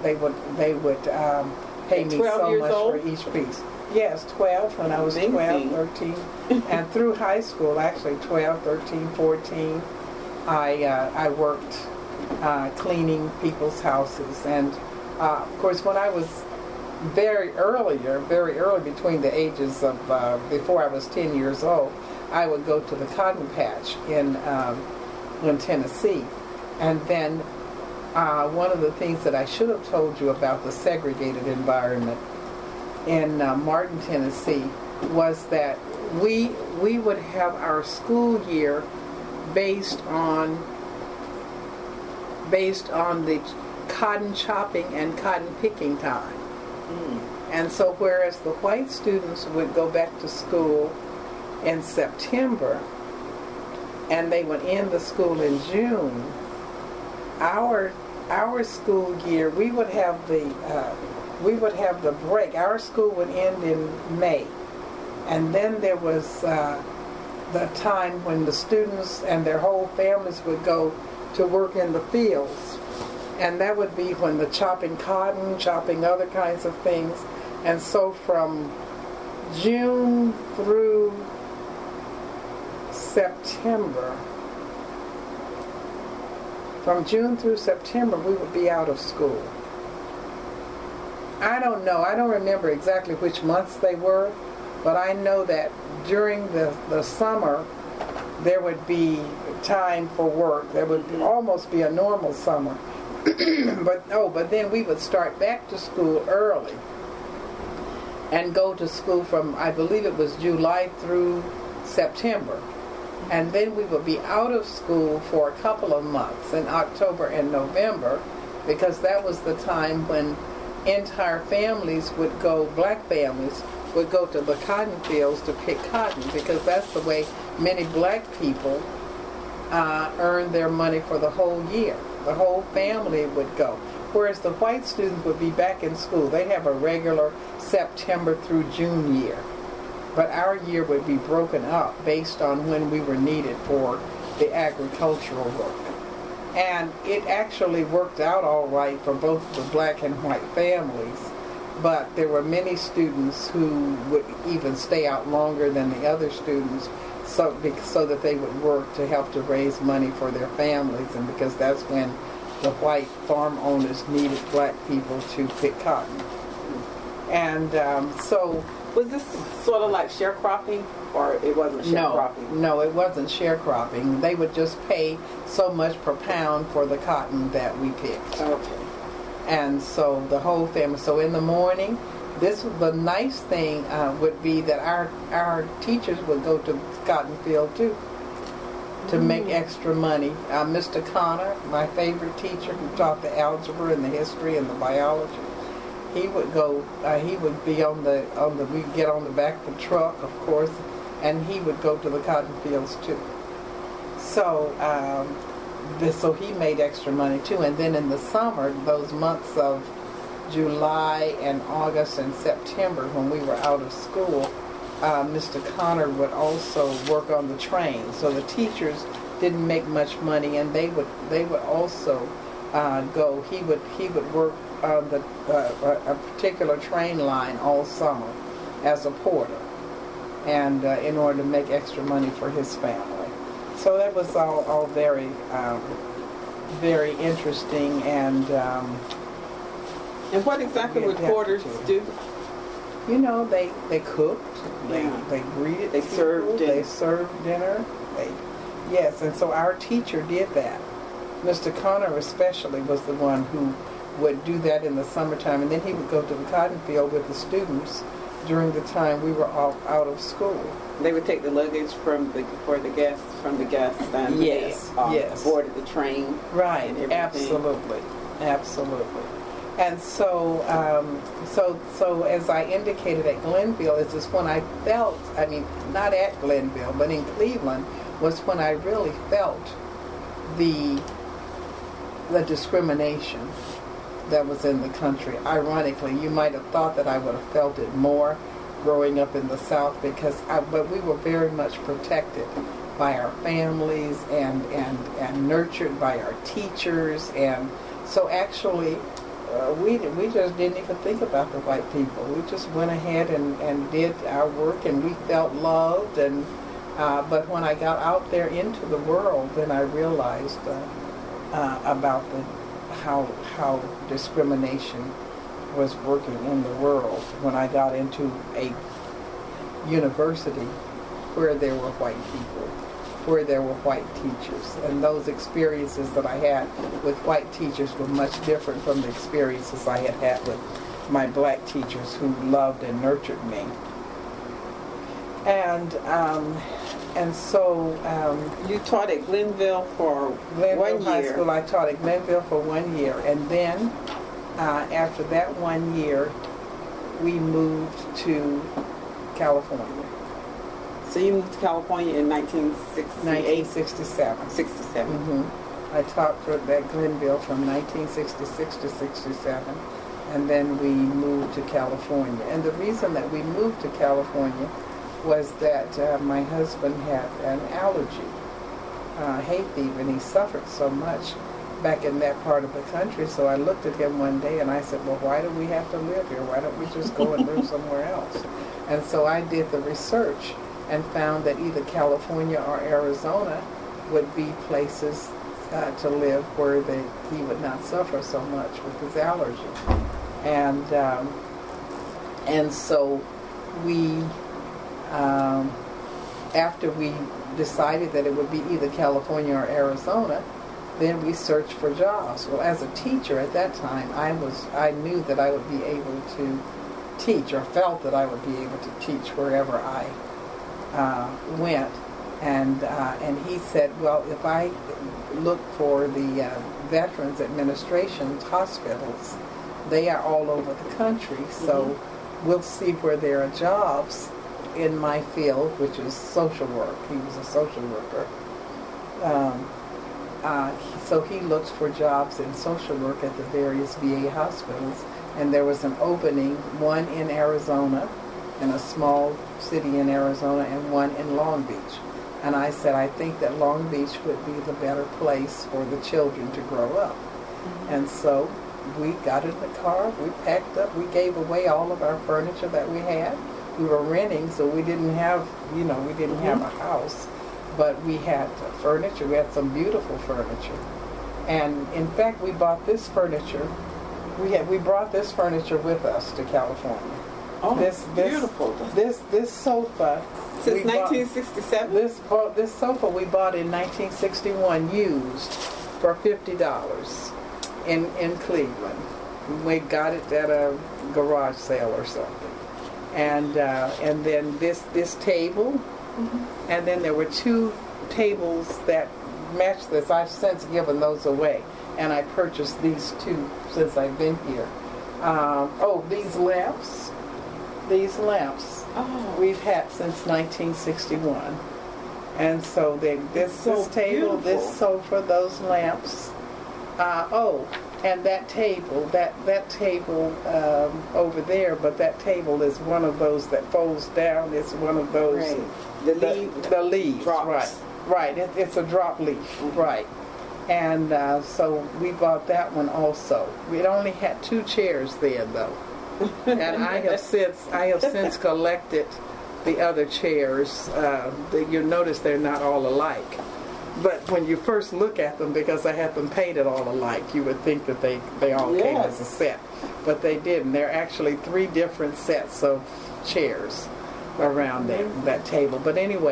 pay me so much for each piece. Yes, 12 when I was 12, 13. And through high school, actually 12, 13, 14, I worked cleaning people's houses. And of course, when I was very early, between the ages of, before I was 10 years old, I would go to the cotton patch in Tennessee. And then one of the things that I should have told you about the segregated environment in Martin, Tennessee, was that we would have our school year based on the cotton chopping and cotton picking time. And so whereas the white students would go back to school in September and they would end the school in June, our school year, we would have the break. Our school would end in May, and then there was the time when the students and their whole families would go to work in the fields, and that would be when the chopping cotton, chopping other kinds of things. And so from June through September, we would be out of school. I don't know. I don't remember exactly which months they were, but I know that during the summer, there would be time for work. There would almost be a normal summer. But then we would start back to school early and go to school from, I believe it was July through September. And then we would be out of school for a couple of months in October and November, because that was the time when entire families would go, black families would go to the cotton fields to pick cotton, because that's the way many black people earned their money for the whole year. The whole family would go. Whereas the white students would be back in school. They'd have a regular September through June year. But our year would be broken up based on when we were needed for the agricultural work. And it actually worked out all right for both the black and white families. But there were many students who would even stay out longer than the other students so that they would work to help to raise money for their families, and because that's when the white farm owners needed black people to pick cotton. And so... Was this sort of like sharecropping, or it wasn't sharecropping? No, it wasn't sharecropping. They would just pay so much per pound for the cotton that we picked. Okay. And so the whole family. So in the morning, the nice thing would be that our teachers would go to the cotton field too to make extra money. Mr. Connor, my favorite teacher, who taught the algebra and the history and the biology, he would go. He would be we'd get on the back of the truck, of course, and he would go to the cotton fields too. So. So he made extra money too. And then in the summer, those months of July and August and September, when we were out of school, Mr. Connor would also work on the train. So the teachers didn't make much money, and they would also go. He would work on a particular train line all summer as a porter, and in order to make extra money for his family. So that was all very, very interesting. And what exactly would porters do? You know, they cooked, they greeted, they served dinner, Yes, and so our teacher did that. Mr. Connor especially was the one who would do that in the summertime, and then he would go to the cotton field with the students during the time we were all out of school. They would take the luggage from the guests, and Yes, yes. boarded the train. Right, and everything. absolutely, absolutely. And so, so as I indicated at Glenville, it's just when I felt, I mean, not at Glenville, but in Cleveland, was when I really felt the discrimination that was in the country. Ironically, you might have thought that I would have felt it more growing up in the South, but we were very much protected by our families and nurtured by our teachers, and so actually we just didn't even think about the white people. We just went ahead and did our work, and we felt loved. And but when I got out there into the world, then I realized about how discrimination was working in the world. When I got into a university where there were white people, where there were white teachers, and those experiences that I had with white teachers were much different from the experiences I had with my black teachers who loved and nurtured me. And so you taught at Glenville for Glenville 1 High year. School. I taught at Glenville for 1 year, and then after that 1 year, we moved to California. So you moved to California in 1968? 1967. 67. I taught at Glenville from 1966 to 67, and then we moved to California. And the reason that we moved to California was that my husband had an allergy, hay fever, and he suffered so much back in that part of the country. So I looked at him one day and I said, well, why do we have to live here? Why don't we just go and live somewhere else? And so I did the research and found that either California or Arizona would be places to live where he would not suffer so much with his allergy. And so we, after we decided that it would be either California or Arizona, then we searched for jobs. Well, as a teacher at that time, I knew that I would be able to teach, or felt that I would be able to teach wherever I went. And he said, well, if I look for the Veterans Administration's hospitals, they are all over the country, so we'll see where there are jobs in my field, which is social work. He was a social worker. So he looked for jobs in social work at the various VA hospitals, and there was an opening, one in Arizona, in a small city in Arizona, and one in Long Beach. And I said, I think that Long Beach would be the better place for the children to grow up. And so we got in the car, we packed up, we gave away all of our furniture that we had. We were renting, so we didn't have, we didn't have a house, but we had furniture. We had some beautiful furniture. And in fact, we bought this furniture. We brought this furniture with us to California. Oh, beautiful. This sofa. Since 1967? This sofa we bought in 1961, used for $50 in Cleveland. We got it at a garage sale or something. And then this table, and then there were two tables that matched this. I've since given those away, and I purchased these two since I've been here. These lamps we've had since 1961. And so this table, beautiful. This sofa, those lamps. And that table over there, but that table is one of those that folds down. It's one of those. Right. The leaves. Drops. Right. It's a drop leaf. Right. And so we bought that one also. We'd only had 2 chairs then, though. And I have since collected the other chairs. You'll notice they're not all alike. But when you first look at them, because I had them painted all alike, you would think that they all came as a set. But they didn't. They're actually 3 different sets of chairs around that table. But anyway,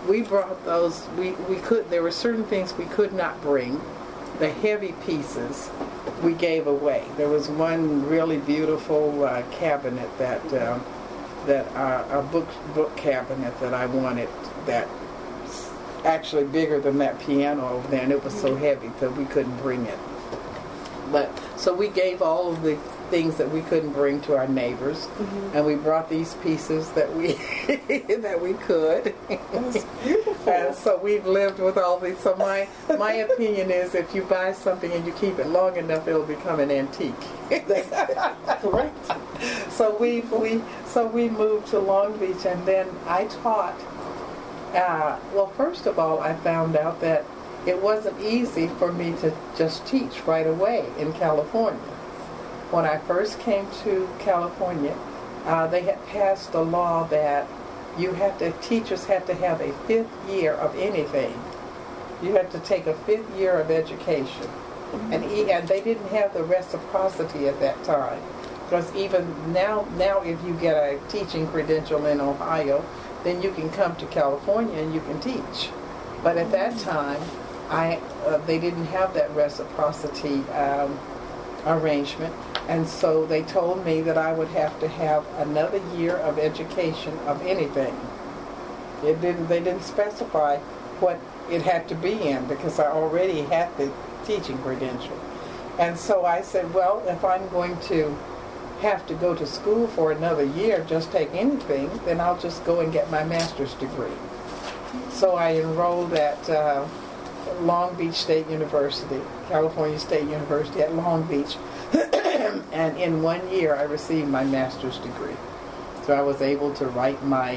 we brought those. We could. There were certain things we could not bring. The heavy pieces we gave away. There was one really beautiful cabinet that a book cabinet that I wanted, that actually bigger than that piano over there, and it was so heavy that we couldn't bring it. But so we gave all of the things that we couldn't bring to our neighbors, and we brought these pieces that we that we could. That's beautiful. And so we've lived with all these. So my opinion is, if you buy something and you keep it long enough, it'll become an antique. Correct. So we moved to Long Beach, and then I taught. Well, first of all, I found out that it wasn't easy for me to just teach right away in California. When I first came to California, they had passed a law that teachers had to have a 5th year of anything. You had to take a 5th year of education. And they didn't have the reciprocity at that time. Because even now if you get a teaching credential in Ohio, then you can come to California and you can teach. But at that time, they didn't have that reciprocity arrangement, and so they told me that I would have to have another year of education of anything. They didn't specify what it had to be in, because I already had the teaching credential. And so I said, well, if I'm going to have to go to school for another year, just take anything, then I'll just go and get my master's degree. So I enrolled at Long Beach State University, California State University at Long Beach, and in 1 year I received my master's degree. So I was able to write my,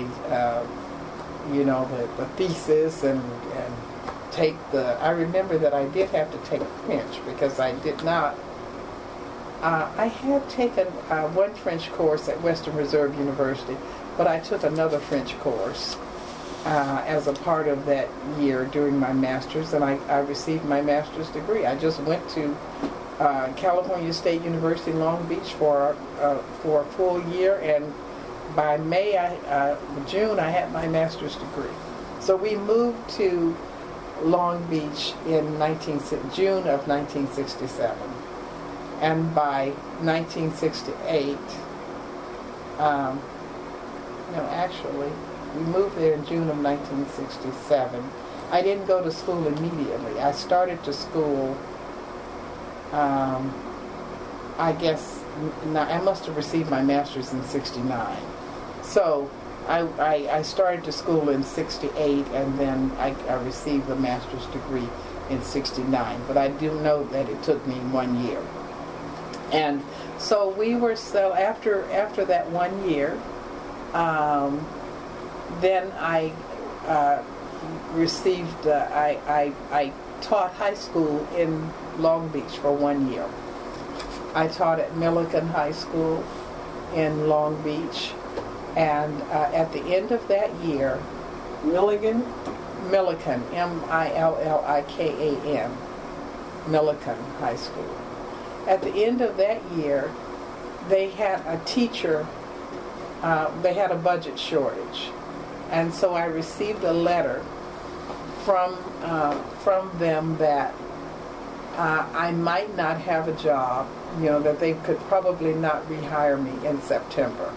the thesis and take I remember that I did have to take French, because I did not. I had taken one French course at Western Reserve University, but I took another French course as a part of that year during my master's, and I received my master's degree. I just went to California State University in Long Beach for a full year, and by June I had my master's degree. So we moved to Long Beach in June of 1967, and by 1968, actually, we moved there in June of 1967. I didn't go to school immediately. I started to school, I guess, I must have received my master's in 69. So I started to school in 68, and then I received the master's degree in 69. But I do know that it took me 1 year. And so we were still, after that 1 year, then I I taught high school in Long Beach for 1 year. I taught at Millikan High School in Long Beach, and at the end of that year, Millikan, Millikan, Millikan High School. At the end of that year, they had a teacher, they had a budget shortage. And so I received a letter from them that I might not have a job, that they could probably not rehire me in September.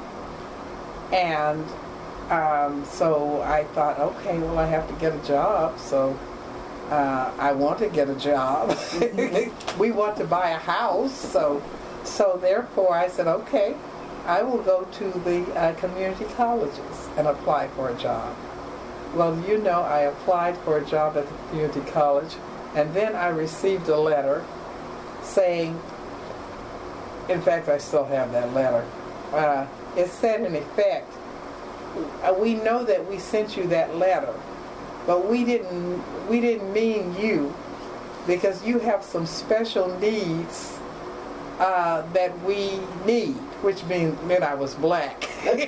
And so I thought, okay, well, I have to get a job, so I want to get a job. We want to buy a house, so therefore I said, okay, I will go to the community colleges and apply for a job. Well, I applied for a job at the community college, and then I received a letter saying, in fact, I still have that letter. It said, in effect, we know that we sent you that letter, but we didn't mean you, because you have some special needs that we need, which meant I was black.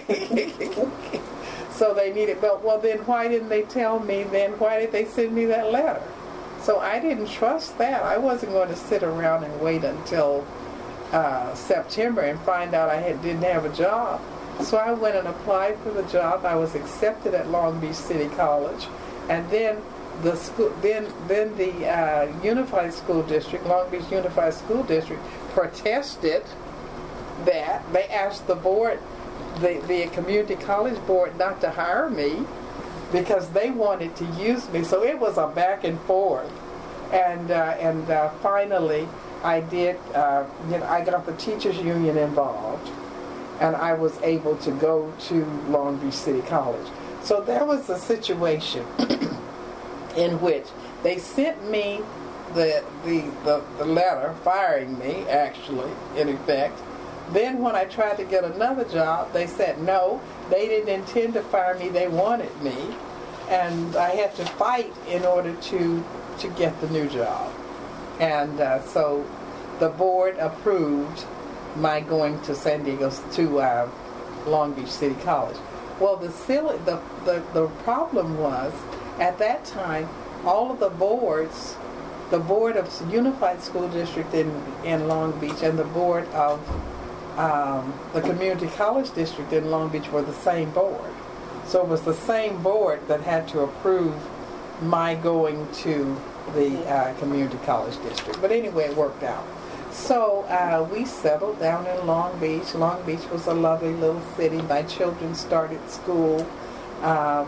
So they needed, well, then why didn't they tell me then? Why did they send me that letter? So I didn't trust that. I wasn't going to sit around and wait until September and find out I didn't have a job. So I went and applied for the job. I was accepted at Long Beach City College, and then the school, then the Unified School District, Long Beach Unified School District, protested that. They asked the board, the community college board, not to hire me because they wanted to use me. So it was a back and forth, and finally I did. I got the teachers union involved, and I was able to go to Long Beach City College. So there was a situation in which they sent me the letter firing me, actually, in effect. Then when I tried to get another job, they said no, they didn't intend to fire me, they wanted me. And I had to fight in order to get the new job. And so the board approved my going to San Diego, to Long Beach City College. Well, the problem was, at that time, all of the boards, the board of Unified School District in Long Beach and the board of the Community College District in Long Beach were the same board. So it was the same board that had to approve my going to the Community College District. But anyway, it worked out. So we settled down in Long Beach. Long Beach was a lovely little city. My children started school on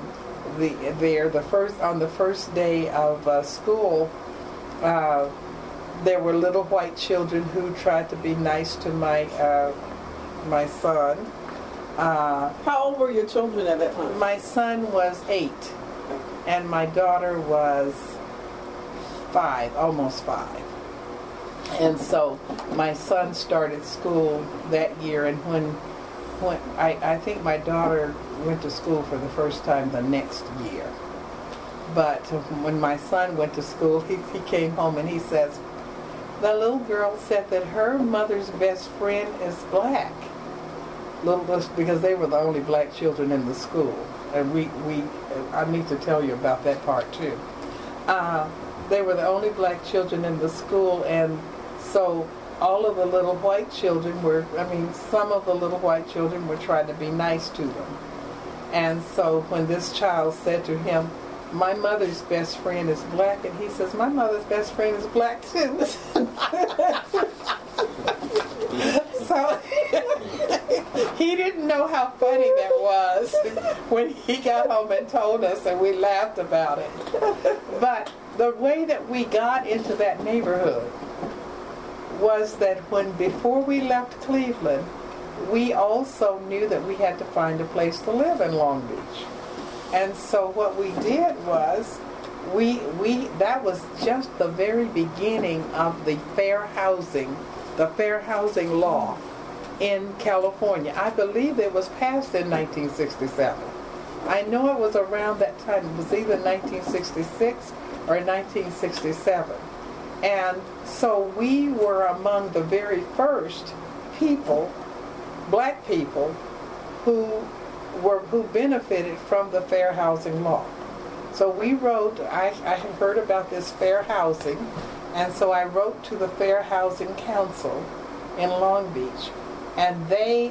the first day of school. There were little white children who tried to be nice to my son. How old were your children at that time? My son was 8, and my daughter was 5, almost 5. And so my son started school that year, and when I think my daughter went to school for the first time the next year. But when my son went to school, he came home and he says, the little girl said that her mother's best friend is black. Because they were the only black children in the school. And I need to tell you about that part too. They were the only black children in the school, and so all of the little white children some of the little white children were trying to be nice to them. And so when this child said to him, my mother's best friend is black, and he says, my mother's best friend is black too. So he didn't know how funny that was when he got home and told us, and we laughed about it. But the way that we got into that neighborhood was that before we left Cleveland, we also knew that we had to find a place to live in Long Beach. And so what we did was, that was just the very beginning of the fair housing law in California. I believe it was passed in 1967. I know it was around that time. It was either 1966 or 1967. And so we were among the very first people, black people, who benefited from the fair housing law. So we wrote, I had heard about this fair housing, and so I wrote to the Fair Housing Council in Long Beach, and they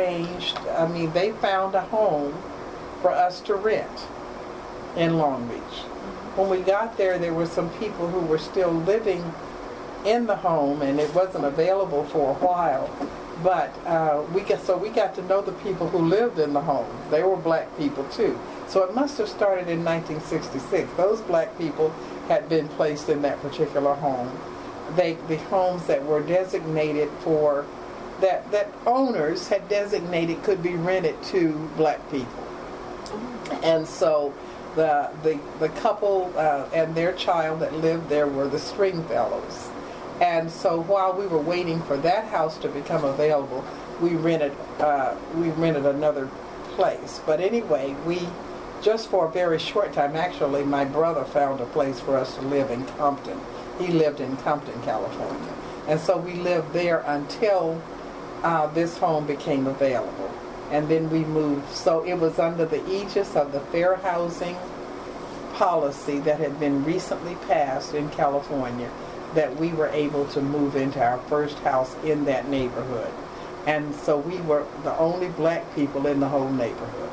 they found a home for us to rent in Long Beach. When we got there, there were some people who were still living in the home, and it wasn't available for a while. But we got to know the people who lived in the home. They were black people too. So it must have started in 1966. Those black people had been placed in that particular home. The homes that were designated for that owners had designated could be rented to black people. And so the couple and their child that lived there were the Stringfellows. And so while we were waiting for that house to become available, we rented another place. But anyway, just for a very short time, actually, my brother found a place for us to live in Compton. He lived in Compton, California. And so we lived there until this home became available. And then we moved. So it was under the aegis of the fair housing policy that had been recently passed in California that we were able to move into our first house in that neighborhood. And so we were the only black people in the whole neighborhood.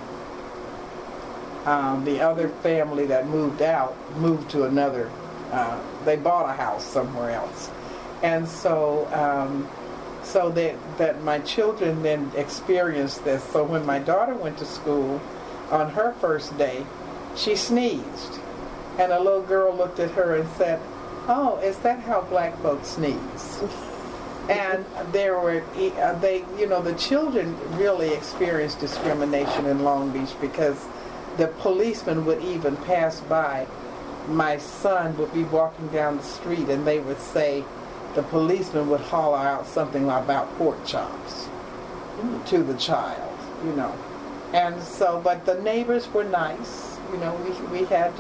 The other family that moved out moved to another, they bought a house somewhere else. And so, so that my children then experienced this. So when my daughter went to school, on her first day, she sneezed. And a little girl looked at her and said, "Oh, is that how black folks sneeze?" And there were, the children really experienced discrimination in Long Beach because the policeman would even pass by. My son would be walking down the street and they would say, the policeman would holler out something about pork chops to the child, And so, but the neighbors were nice. We had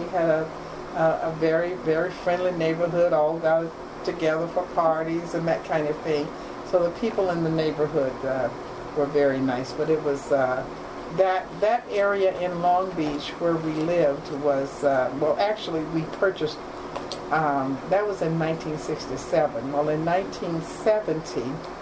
a very, very friendly neighborhood, all got together for parties and that kind of thing. So the people in the neighborhood were very nice. But it was that area in Long Beach where we lived was, actually we purchased, that was in 1967. Well, in 1970,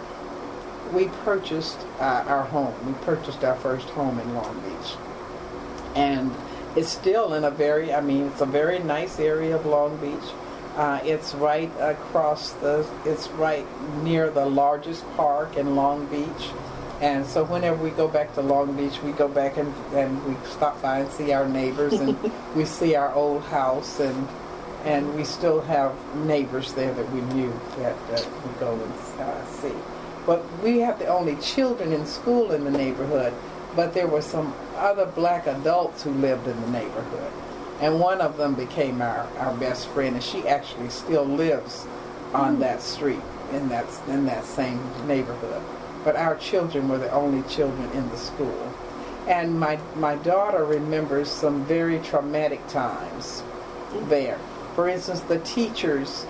we purchased our home. We purchased our first home in Long Beach. And it's still in it's a very nice area of Long Beach. It's right it's right near the largest park in Long Beach. And so whenever we go back to Long Beach, we go back and we stop by and see our neighbors, and we see our old house, and we still have neighbors there that we knew that we go and see. But we have the only children in school in the neighborhood, but there were some other black adults who lived in the neighborhood. And one of them became our best friend, and she actually still lives on that street in that same neighborhood. But our children were the only children in the school. And my daughter remembers some very traumatic times there. For instance, the teachers,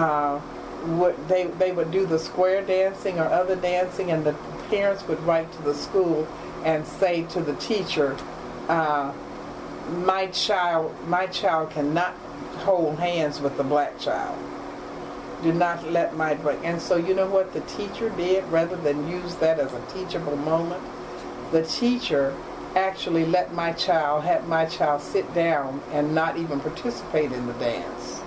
they would do the square dancing or other dancing, and the parents would write to the school and say to the teacher, my child cannot hold hands with the black child. Do not let and so you know what the teacher did? Rather than use that as a teachable moment, the teacher actually had my child sit down and not even participate in the dance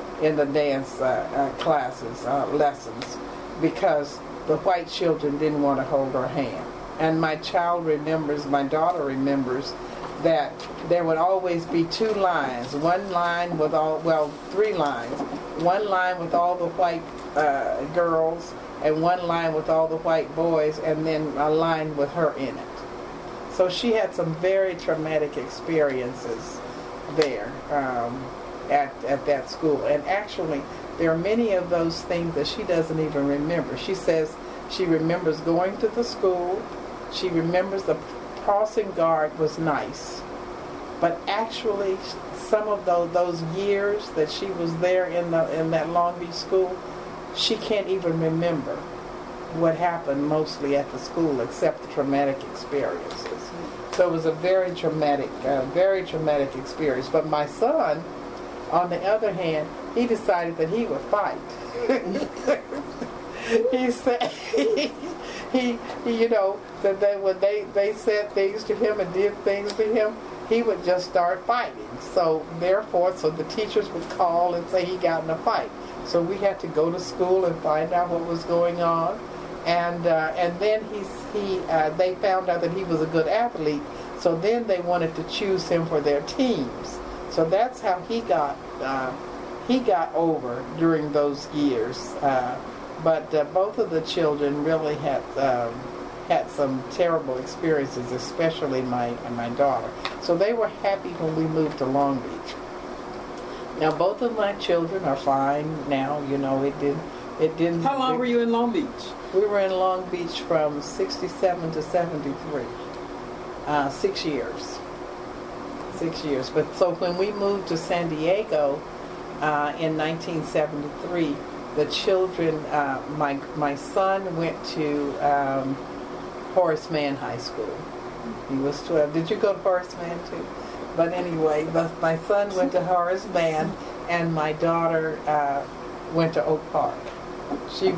classes, lessons, because the white children didn't want to hold her hand. And my daughter remembers that there would always be two lines. One line with three lines. One line with all the white girls, and one line with all the white boys, and then a line with her in it. So she had some very traumatic experiences there at that school. And actually, there are many of those things that she doesn't even remember. She says she remembers going to the school. She remembers the crossing guard was nice. But actually, some of those years that she was there in that Long Beach school, she can't even remember what happened mostly at the school except the traumatic experiences. So it was a very traumatic experience. But my son, on the other hand, he decided that he would fight. He said, that when they said things to him and did things to him, he would just start fighting. So therefore, the teachers would call and say he got in a fight. So we had to go to school and find out what was going on. And then they found out that he was a good athlete. So then they wanted to choose him for their teams. So that's how he got over during those years. But both of the children really had some terrible experiences, especially my daughter. So they were happy when we moved to Long Beach. Now both of my children are fine now. It didn't. How long were you in Long Beach? We were in Long Beach from 67 to 73. 6 years. 6 years. But so when we moved to San Diego in 1973, the children, my son went to Horace Mann High School. He was 12. Did you go to Horace Mann too? But anyway, my son went to Horace Mann, and my daughter went to Oak Park. She was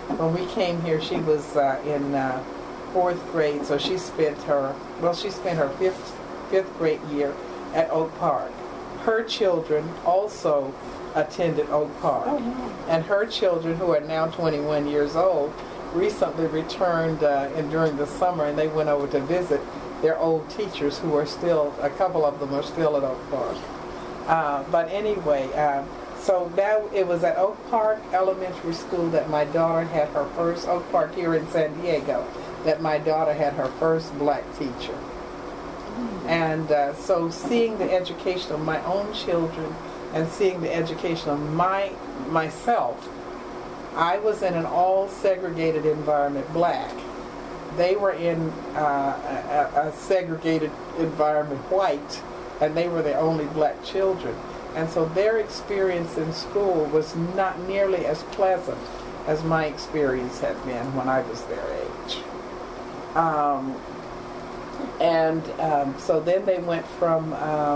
when we came here, she was in 4th grade, so she spent her fifth grade year at Oak Park. Her children also attended Oak Park. Oh, no. And her children, who are now 21 years old, recently returned during the summer, and they went over to visit their old teachers who are still, a couple of them are still at Oak Park. But anyway, so now it was at Oak Park Elementary School that my daughter had her first, Oak Park here in San Diego, that my daughter had her first black teacher. And so seeing the education of my own children and seeing the education of myself, I was in an all segregated environment, black. They were in a segregated environment, white, and they were the only black children. And so their experience in school was not nearly as pleasant as my experience had been when I was their age. So then they went from,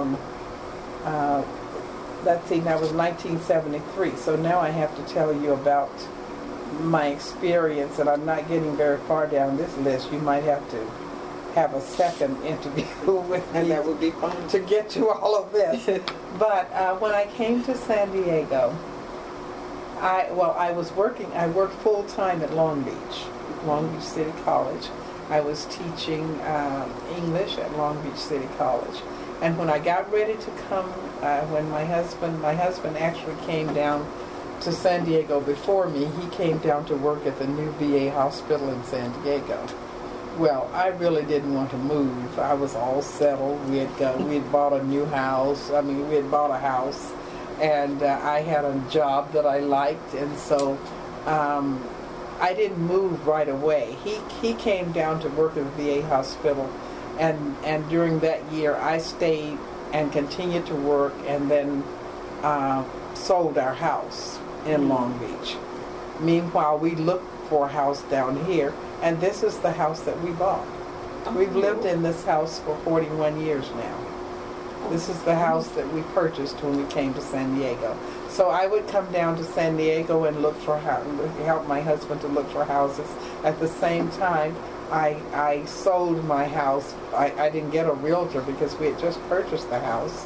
let's see, that was 1973. So now I have to tell you about my experience, and I'm not getting very far down this list. You might have to have a second interview with me, And that would be fun. to get to all of this. But when I came to San Diego, I worked full-time at Long Beach City College. I was teaching English at Long Beach City College. And when I got ready to come, when my husband actually came down to San Diego before me, he came down to work at the new VA hospital in San Diego. Well, I really didn't want to move. I was all settled. We had bought a new house. I mean, we had bought a house, and I had a job that I liked, and so I didn't move right away. He came down to work at the VA hospital, and during that year I stayed and continued to work, and then sold our house in Long Beach. Meanwhile, we looked for a house down here, and this is the house that we bought. We've lived in this house for 41 years now. This is the house that we purchased when we came to San Diego. So I would come down to San Diego and look for help my husband to look for houses. At the same time, I sold my house. I didn't get a realtor because we had just purchased the house,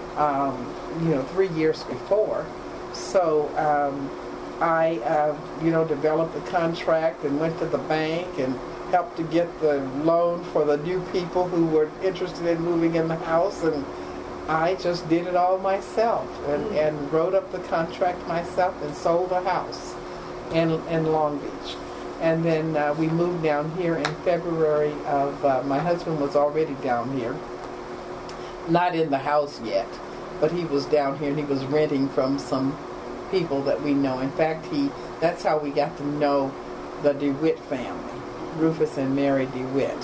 3 years before. So I developed the contract and went to the bank and helped to get the loan for the new people who were interested in moving in the house, and I just did it all myself and wrote up the contract myself and sold the house in Long Beach. And then we moved down here in February of, my husband was already down here, not in the house yet, but he was down here and he was renting from some people that we know. In fact, that's how we got to know the DeWitt family, Rufus and Mary DeWitt.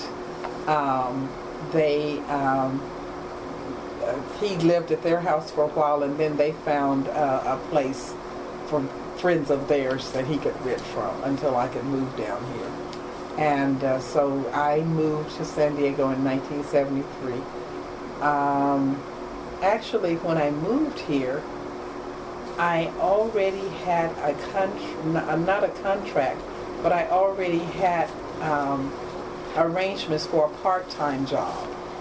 He lived at their house for a while, and then they found a place for friends of theirs that he could rent from until I could move down here. And so I moved to San Diego in 1973. Actually, when I moved here, I already had not a contract, but I already had arrangements for a part-time job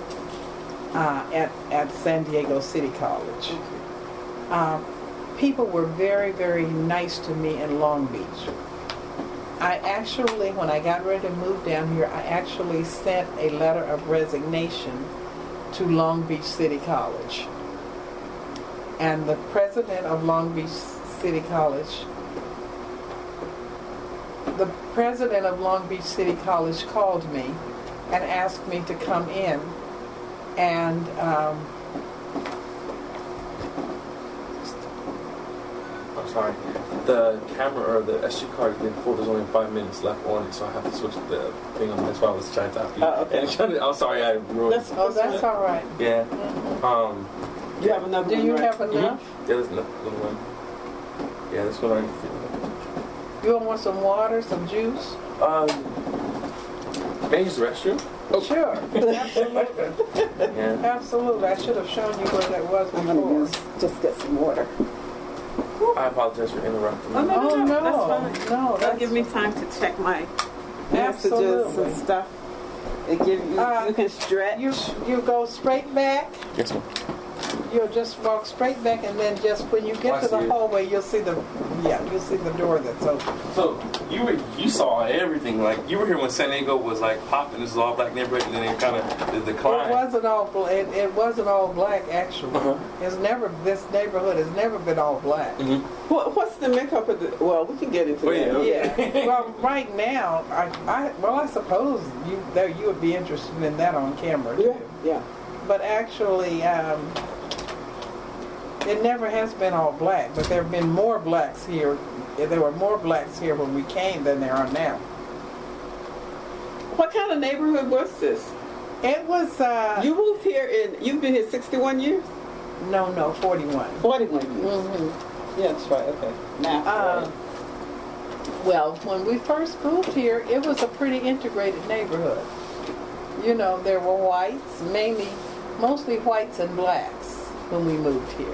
at San Diego City College. People were very, very nice to me in Long Beach. I actually, when I got ready to move down here, I actually sent a letter of resignation to Long Beach City College. And the president of Long Beach City College, called me and asked me to come in. And I'm sorry. The camera or the SD card didn't full. There's only 5 minutes left on it, so I have to switch the thing on. That's why I was trying to talk to you. Okay. I'm sorry, I ruined it. that's all right. Yeah. You have another Do one, you right? have enough? Yeah, there's another one. Yeah, this one already You want some water, some juice? May I use the restroom? Sure, absolutely. Yeah. Absolutely. I should have shown you where that was I'm before. going to just get some water. I apologize for interrupting. Oh, you. no, no, that's fine. no, That'll give me time to check my messages Absolutely. and stuff. It give you, you can stretch. You go straight back. Yes, ma'am. You'll just walk straight back, and then just when you get I to the see it. hallway, you'll see the door that's open. So you saw everything. Like you were here when San Diego was like popping. This is all black neighborhood, and then it kind of declined. It wasn't all black actually. It's never this neighborhood has never been all black. What's the makeup of the? Well, we can get into that. Okay. Well, right now, I suppose you would be interested in that on camera too. Yeah. But actually, it never has been all black. But there have been more blacks here. There were more blacks here when we came than there are now. What kind of neighborhood was this? It was. You moved here you've been here 61 years? No, 41. 41 years. Yeah, that's right. Okay. Now. Well, when we first moved here, it was a pretty integrated neighborhood. You know, there were whites, mostly whites and blacks when we moved here.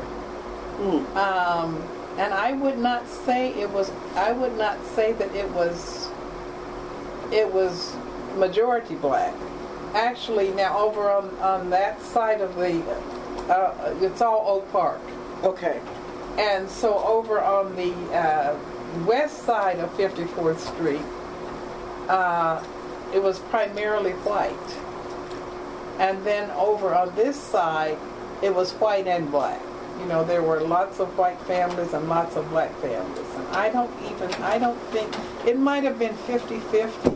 And I would not say that it was majority black. Actually, now over on that side of the, it's all Oak Park. Okay. And so over on the west side of 54th Street, it was primarily white. And then over on this side, it was white and black. You know, there were lots of white families and lots of black families. And I don't think, it might have been 50-50.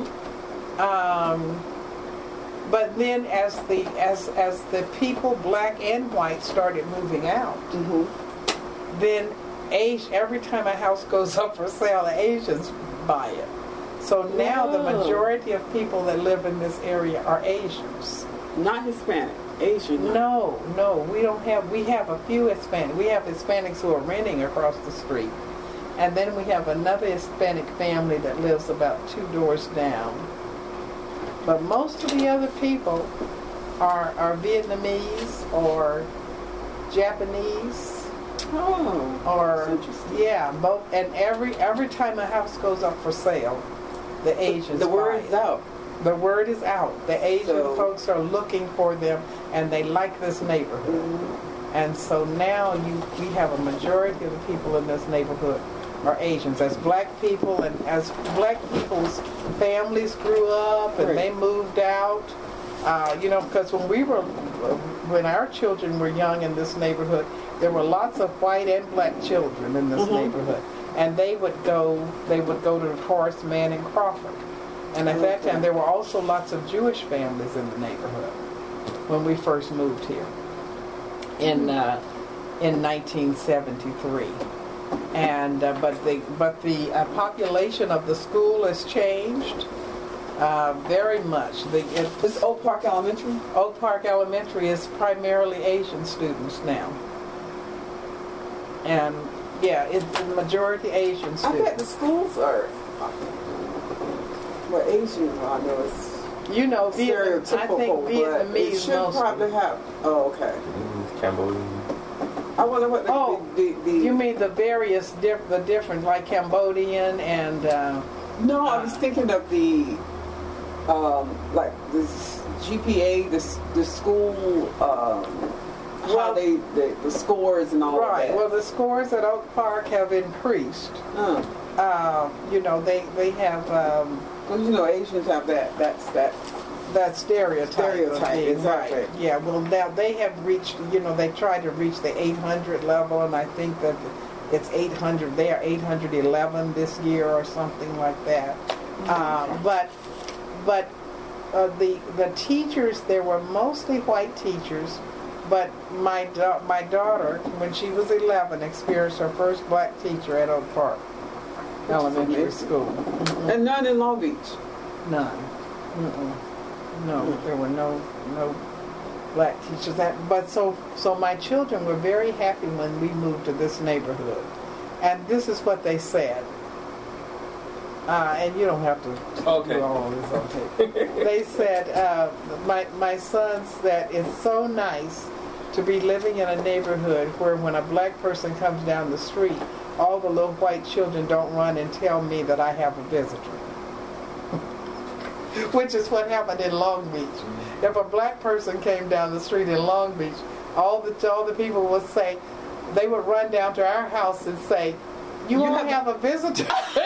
But then as the people, black and white, started moving out, then every time a house goes up for sale, the Asians buy it. So now the majority of people that live in this area are Asians. Not Hispanic, Asian. No, we don't have. We have a few Hispanic. We have Hispanics who are renting across the street, and then we have another Hispanic family that lives about 2 doors down. But most of the other people are Vietnamese or Japanese. That's interesting. Yeah, both. And every time a house goes up for sale, the Asians. The word buy is it. out. The word is out. The Asian folks are looking for them, and they like this neighborhood. And so now we have a majority of the people in this neighborhood are Asians. As black people and as black people's families grew up and they moved out, because when our children were young in this neighborhood, there were lots of white and black children in this neighborhood, and they would go to Horace Mann and Crawford. And at that time, there were also lots of Jewish families in the neighborhood when we first moved here in 1973. And but the population of the school has changed very much. It's Oak Park Elementary? Oak Park Elementary is primarily Asian students now. And yeah, it's the majority Asian students. I bet the schools are Asian. I know it's stereotypical, I think Vietnamese it should mostly. probably have. Oh, okay. Cambodian. I wonder what the you mean the various the different, like Cambodian and no, I was thinking of the like this GPA, the school how the scores and all of that. Right. Well, the scores at Oak Park have increased. They have well, Asians have that stereotype exactly. Right. Yeah, well, now they have reached, they tried to reach the 800 level, and I think that it's 800. They are 811 this year or something like that. But the teachers, there were mostly white teachers, but my daughter, when she was 11, experienced her first black teacher at Oak Park Elementary School. And none in Long Beach? None. No, there were no black teachers. So my children were very happy when we moved to this neighborhood, and this is what they said. And you don't have to do all this on tape. They said, my son said, it's so nice to be living in a neighborhood where when a black person comes down the street, all the little white children don't run and tell me that I have a visitor. Which is what happened in Long Beach. If a black person came down the street in Long Beach, all the people would say, they would run down to our house and say, you all have a visitor?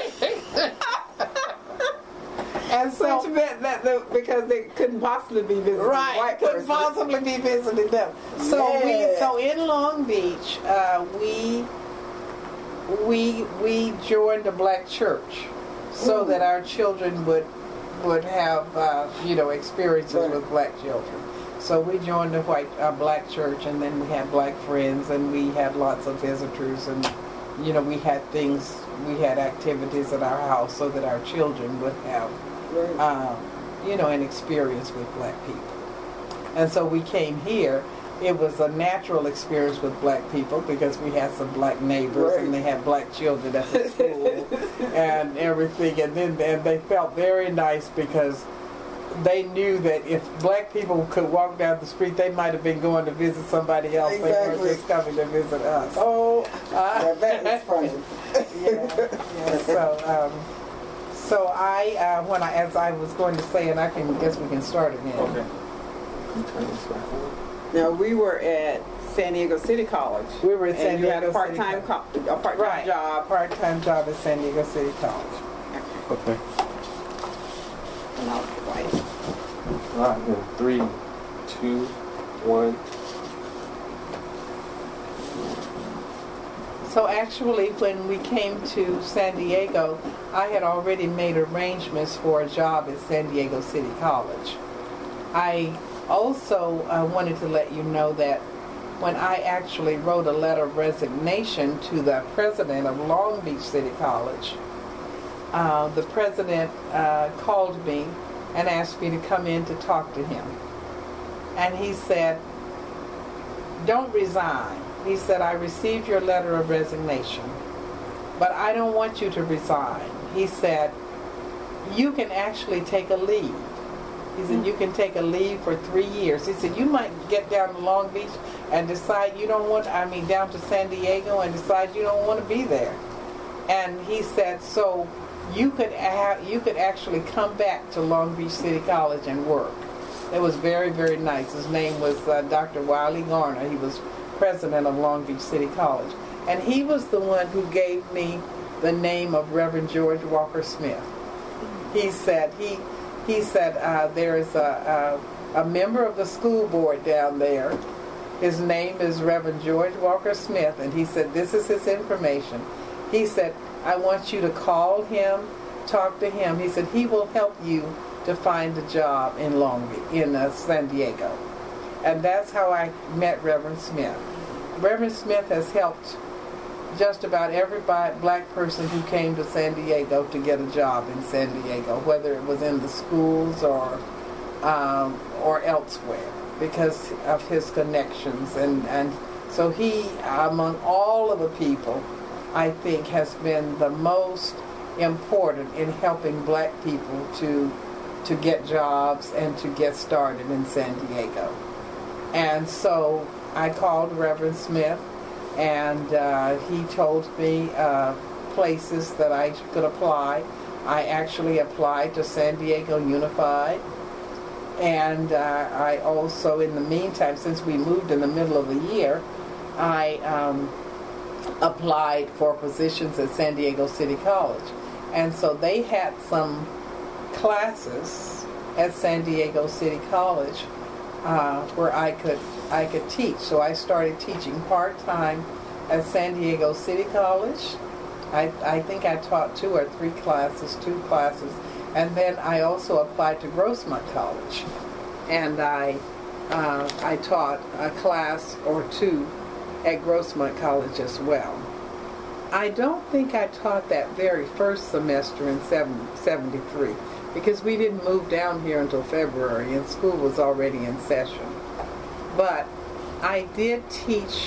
And so, because they couldn't possibly be visiting right, white couldn't possibly be visiting them. So so in Long Beach, we joined a black church so that our children would have experiences with black children. So we joined a black church, and then we had black friends, and we had lots of visitors, and we had activities at our house so that our children would have an experience with black people. And so we came here. It was a natural experience with black people because we had some black neighbors and they had black children at the school and everything. And they felt very nice because they knew that if black people could walk down the street, they might have been going to visit somebody else. Exactly. They weren't just coming to visit us. Oh, that is funny. Yeah. So as I was going to say, and I guess we can start again. Okay. Now we were at San Diego City College. We were at San Diego City. You had a part-time job. Part-time job at San Diego City College. Okay. And I was white. All right, then 3, 2, 1. So actually, when we came to San Diego, I had already made arrangements for a job at San Diego City College. I also wanted to let you know that when I actually wrote a letter of resignation to the president of Long Beach City College, the president called me and asked me to come in to talk to him. And he said, don't resign. He said, I received your letter of resignation, but I don't want you to resign. He said, you can actually take a leave. He said, you can take a leave for 3 years. He said, you might get down to Long Beach and decide you don't want, down to San Diego and decide you don't want to be there. And he said, so you could actually come back to Long Beach City College and work. It was very, very nice. His name was Dr. Wiley Garner. He was president of Long Beach City College. And he was the one who gave me the name of Reverend George Walker Smith. He said, there is a member of the school board down there. His name is Reverend George Walker Smith, and he said, this is his information. He said, I want you to call him, talk to him. He said, he will help you to find a job in San Diego. And that's how I met Reverend Smith. Reverend Smith has helped just about every black person who came to San Diego to get a job in San Diego, whether it was in the schools or elsewhere, because of his connections. And so he, among all of the people, I think has been the most important in helping black people to get jobs and to get started in San Diego. And so I called Reverend Smith, and he told me places that I could apply. I actually applied to San Diego Unified, and I also, in the meantime, since we moved in the middle of the year, I applied for positions at San Diego City College. And so they had some classes at San Diego City College where I could teach. So I started teaching part-time at San Diego City College. I think I taught 2 or 3 classes, 2 classes. And then I also applied to Grossmont College. And I taught a class or 2 at Grossmont College as well. I don't think I taught that very first semester in 73 because we didn't move down here until February and school was already in session. But I did teach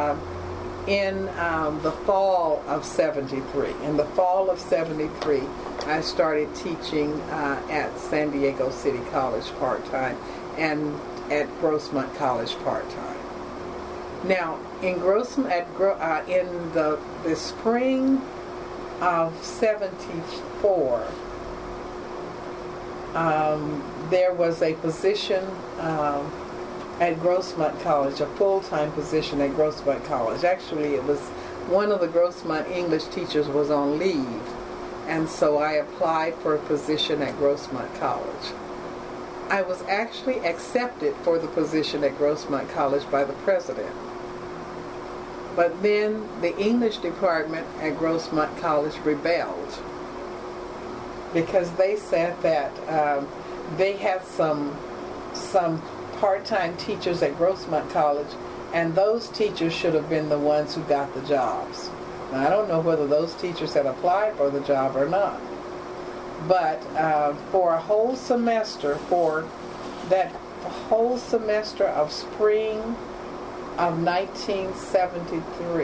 in the fall of 73. In the fall of 73, I started teaching at San Diego City College part-time and at Grossmont College part-time. Now, in Grossman, in the spring of '74, there was a position at Grossmont College, a full-time position at Grossmont College. Actually, it was one of the Grossmont English teachers was on leave, and so I applied for a position at Grossmont College. I was actually accepted for the position at Grossmont College by the president. But then the English department at Grossmont College rebelled because they said that they had some part-time teachers at Grossmont College, and those teachers should have been the ones who got the jobs. Now, I don't know whether those teachers had applied for the job or not. But for a whole semester, for that whole semester of spring of 1973,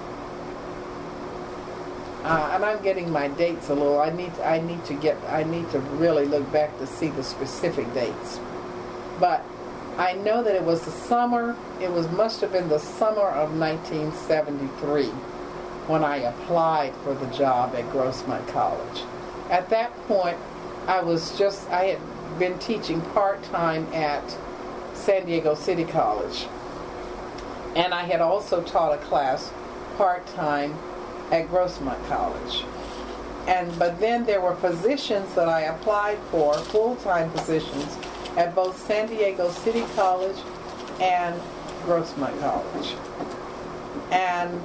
and I'm getting my dates a little. I need to really look back to see the specific dates. But I know that it was the summer. Must have been the summer of 1973 when I applied for the job at Grossmont College. At that point, I had been teaching part-time at San Diego City College. And I had also taught a class part-time at Grossmont College. But then there were positions that I applied for, full-time positions, at both San Diego City College and Grossmont College. And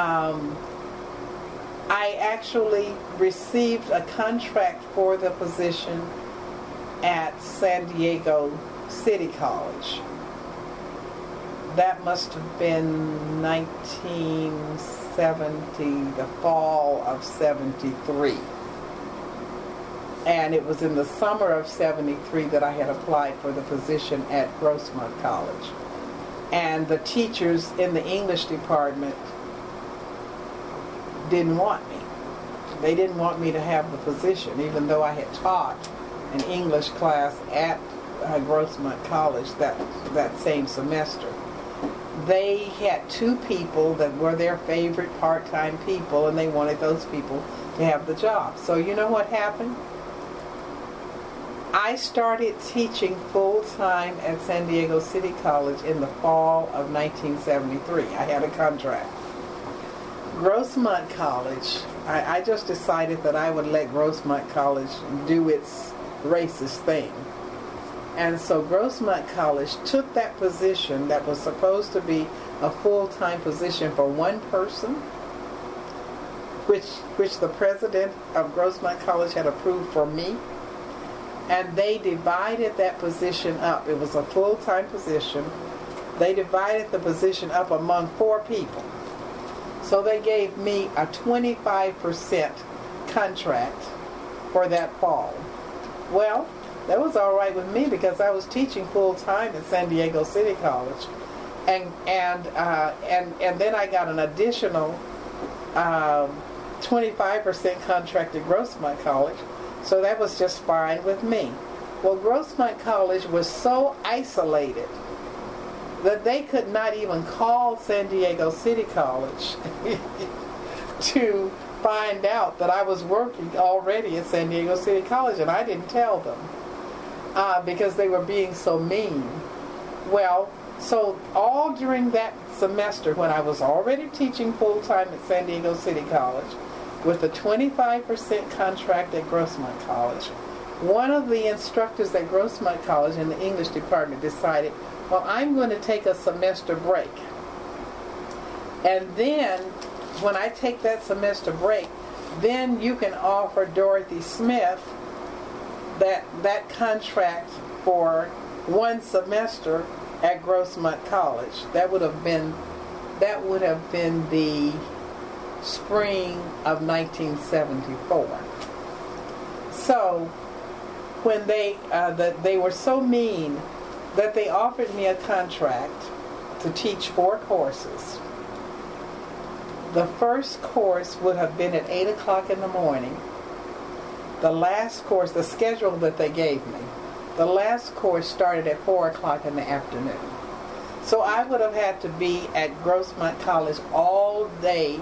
I actually received a contract for the position at San Diego City College. That must have been 1970, the fall of 73. And it was in the summer of 73 that I had applied for the position at Grossmont College. And the teachers in the English department didn't want me. They didn't want me to have the position, even though I had taught an English class at Grossmont College that same semester. They had two people that were their favorite part-time people, and they wanted those people to have the job. So you know what happened? I started teaching full-time at San Diego City College in the fall of 1973. I had a contract. Grossmont College, I just decided that I would let Grossmont College do its racist thing. And so Grossmont College took that position that was supposed to be a full-time position for one person, which the president of Grossmont College had approved for me, and they divided that position up. It was a full-time position. They divided the position up among 4 people. So they gave me a 25% contract for that fall. Well, that was all right with me because I was teaching full-time at San Diego City College. And then I got an additional 25% contract at Grossmont College. So that was just fine with me. Well, Grossmont College was so isolated that they could not even call San Diego City College to find out that I was working already at San Diego City College, and I didn't tell them because they were being so mean. Well, so all during that semester when I was already teaching full-time at San Diego City College with a 25% contract at Grossmont College, one of the instructors at Grossmont College in the English department decided, well, I'm going to take a semester break. And then, when I take that semester break, then you can offer Dorothy Smith that contract for one semester at Grossmont College. That would have been the spring of 1974. So, when they were so mean that they offered me a contract to teach 4 courses. The first course would have been at 8 o'clock in the morning. The last course, the schedule that they gave me, the last course started at 4 o'clock in the afternoon. So I would have had to be at Grossmont College all day,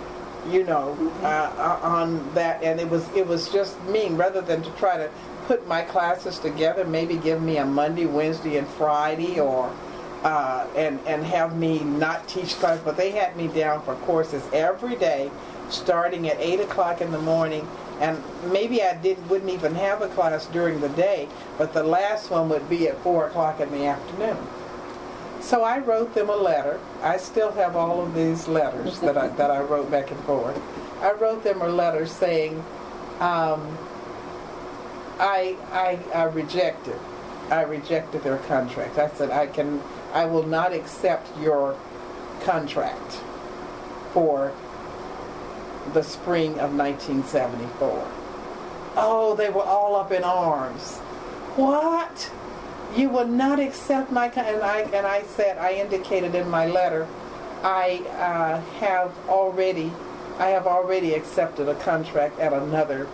on that, and it was just mean. Rather than to try to put my classes together, maybe give me a Monday, Wednesday, and Friday, or and have me not teach class, but they had me down for courses every day, starting at 8 o'clock in the morning, and maybe I wouldn't even have a class during the day, but the last one would be at 4 o'clock in the afternoon. So I wrote them a letter. I still have all of these letters that I wrote back and forth. I wrote them a letter saying, I rejected their contract. I said, I will not accept your contract for the spring of 1974. Oh, they were all up in arms. What? You will not accept my contract? And I said, I indicated in my letter, I have already accepted a contract at another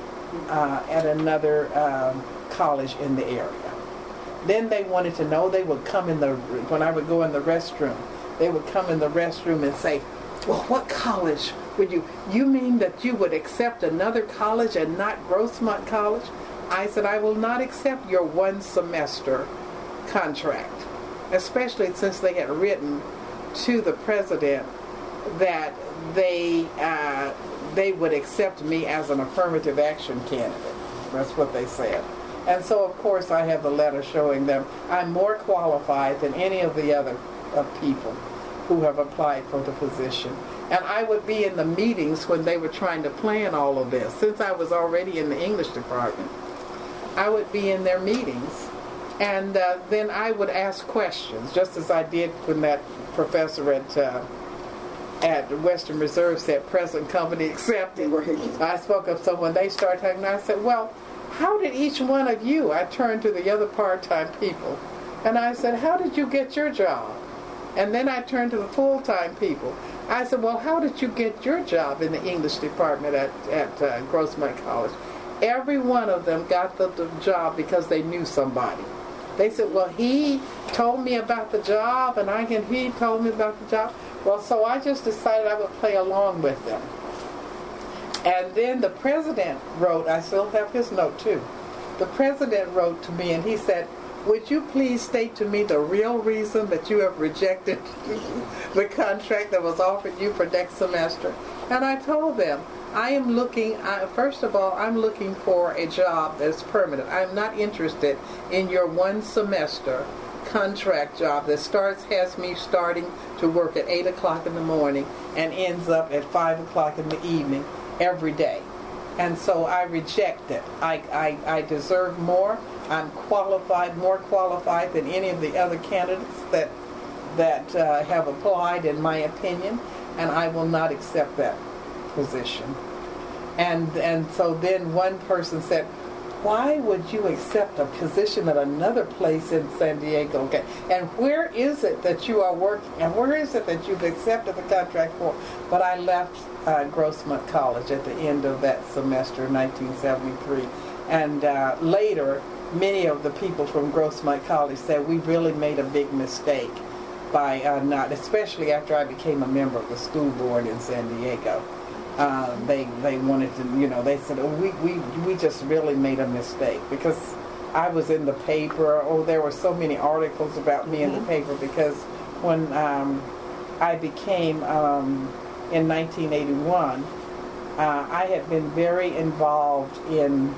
college in the area. Then they wanted to know. They would come when I would go in the restroom, they would come in the restroom and say, well, what college would you mean that you would accept another college and not Grossmont College? I said, I will not accept your one semester contract, especially since they had written to the president that they would accept me as an affirmative action candidate. That's what they said. And so, of course, I have the letter showing them I'm more qualified than any of the other people who have applied for the position. And I would be in the meetings when they were trying to plan all of this. Since I was already in the English department, I would be in their meetings. And then I would ask questions, just as I did when that professor at Western Reserve said, present company accepted. I spoke of someone, they started talking, and I said, well, how did each one of you, I turned to the other part-time people, and I said, how did you get your job? And then I turned to the full-time people. I said, well, how did you get your job in the English department at Grossmont College? Every one of them got the job because they knew somebody. They said, well, he told me about the job, and he told me about the job. Well, so I just decided I would play along with them. And then the president wrote, I still have his note too. The president wrote to me and he said, would you please state to me the real reason that you have rejected the contract that was offered you for next semester? And I told them, first of all, I'm looking for a job that's permanent. I'm not interested in your one semester contract job that has me starting to work at 8 o'clock in the morning and ends up at 5 o'clock in the evening every day. And so I reject it. I deserve more. I'm more qualified than any of the other candidates that have applied, in my opinion, and I will not accept that position. And so then one person said, why would you accept a position at another place in San Diego? Okay. And where is it that you are working? And where is it that you've accepted the contract for? But I left Grossmont College at the end of that semester, 1973. And later, many of the people from Grossmont College said we really made a big mistake by not, especially after I became a member of the school board in San Diego. They wanted to, they said, oh, we just really made a mistake because I was in the paper. Oh, there were so many articles about me in the paper because when I became, in 1981, I had been very involved in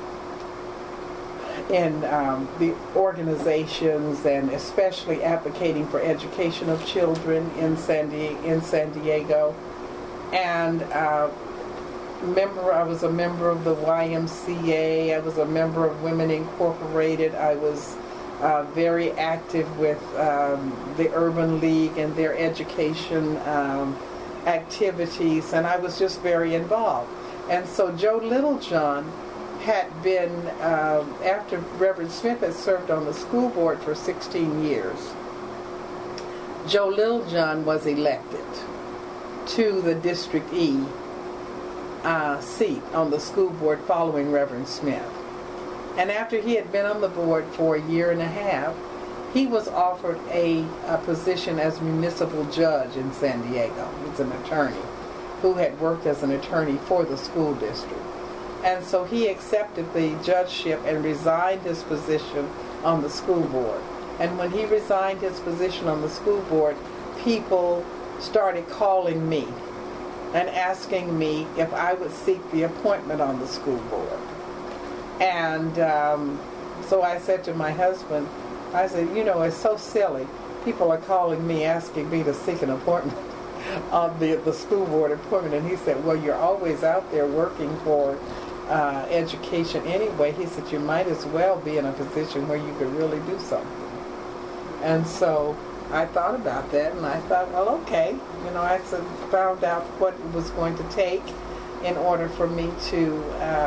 the organizations and especially advocating for education of children in San Diego. And I was a member of the YMCA. I was a member of Women Incorporated. I was very active with the Urban League and their education activities, and I was just very involved. And so Joe Littlejohn had been, after Reverend Smith had served on the school board for 16 years, Joe Littlejohn was elected to the District E seat on the school board following Reverend Smith. And after he had been on the board for a year and a half, he was offered a position as municipal judge in San Diego. He's an attorney who had worked as an attorney for the school district. And so he accepted the judgeship and resigned his position on the school board. And when he resigned his position on the school board, people started calling me and asking me if I would seek the appointment on the school board. And so I said to my husband, I said, you know, it's so silly. People are calling me, asking me to seek an appointment on the school board appointment. And he said, well, you're always out there working for education anyway. He said, you might as well be in a position where you could really do something. And so I thought about that, and I thought, well, okay. You know, I found out what it was going to take in order for me to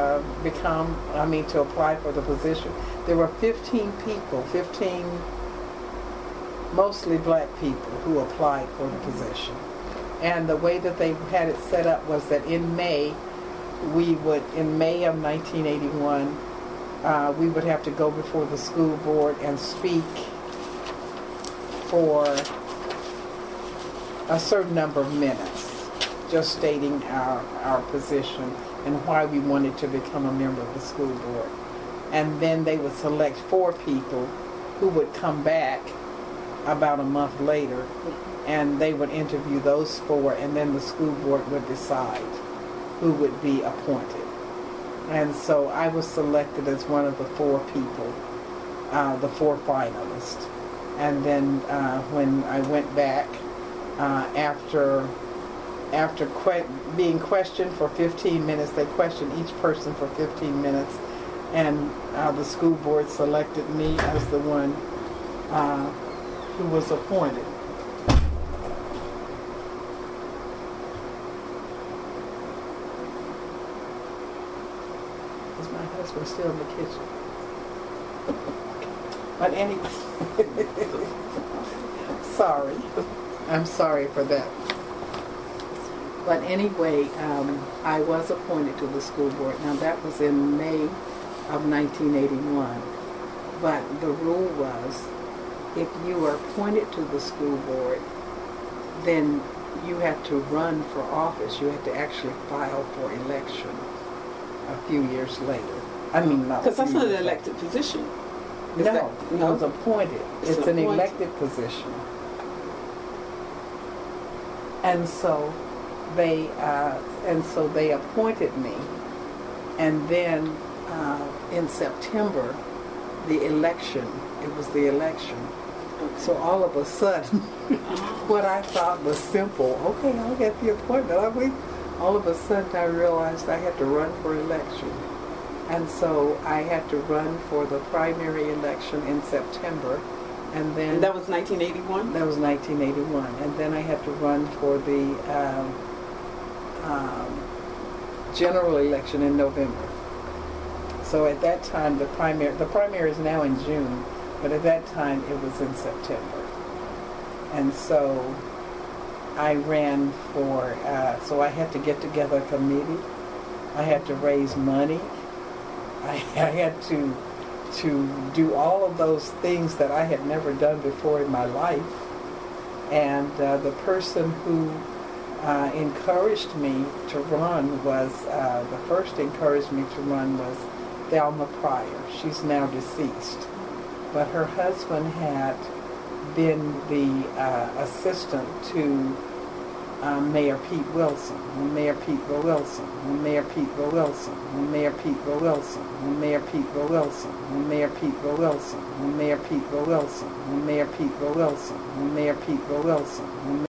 to apply for the position. There were 15 people, 15 mostly black people who applied for the position. And the way that they had it set up was that in May of 1981, we would have to go before the school board and speak for a certain number of minutes, just stating our position and why we wanted to become a member of the school board. And then they would select 4 people who would come back about a month later, and they would interview those 4, and then the school board would decide who would be appointed. And so I was selected as one of the 4 people, the 4 finalists. And then when I went back, after being questioned for 15 minutes, they questioned each person for 15 minutes, and the school board selected me as the one who was appointed. Is my husband still in the kitchen? But anyway, sorry. I'm sorry for that. But anyway, I was appointed to the school board. Now that was in May of 1981. But the rule was, if you were appointed to the school board, then you had to run for office. You had to actually file for election a few years later. I mean, not because that's not an later. elected position. No, it was appointed. It's an elected position. And so they appointed me, and then in September, it was the election. So all of a sudden, what I thought was simple, okay, I'll get the appointment. All of a sudden I realized I had to run for election. And so I had to run for the primary election in September. And then that was 1981? That was 1981. And then I had to run for the general election in November. So at that time, the primary is now in June, but at that time it was in September. And so I ran for, so I had to get together a committee. I had to raise money. I had to do all of those things that I had never done before in my life. And the person who encouraged me to run was, the first encouraged me to run was Thelma Pryor. She's now deceased. But her husband had been the assistant to Mayor Pete Wilson, when Mayor Pete Wilson, when Mayor Pete Wilson, when Mayor Pete Wilson, when Mayor Pete Wilson, when Mayor Pete Wilson, when Mayor Pete Wilson, when Mayor Pete Wilson, when Mayor Pete Wilson, when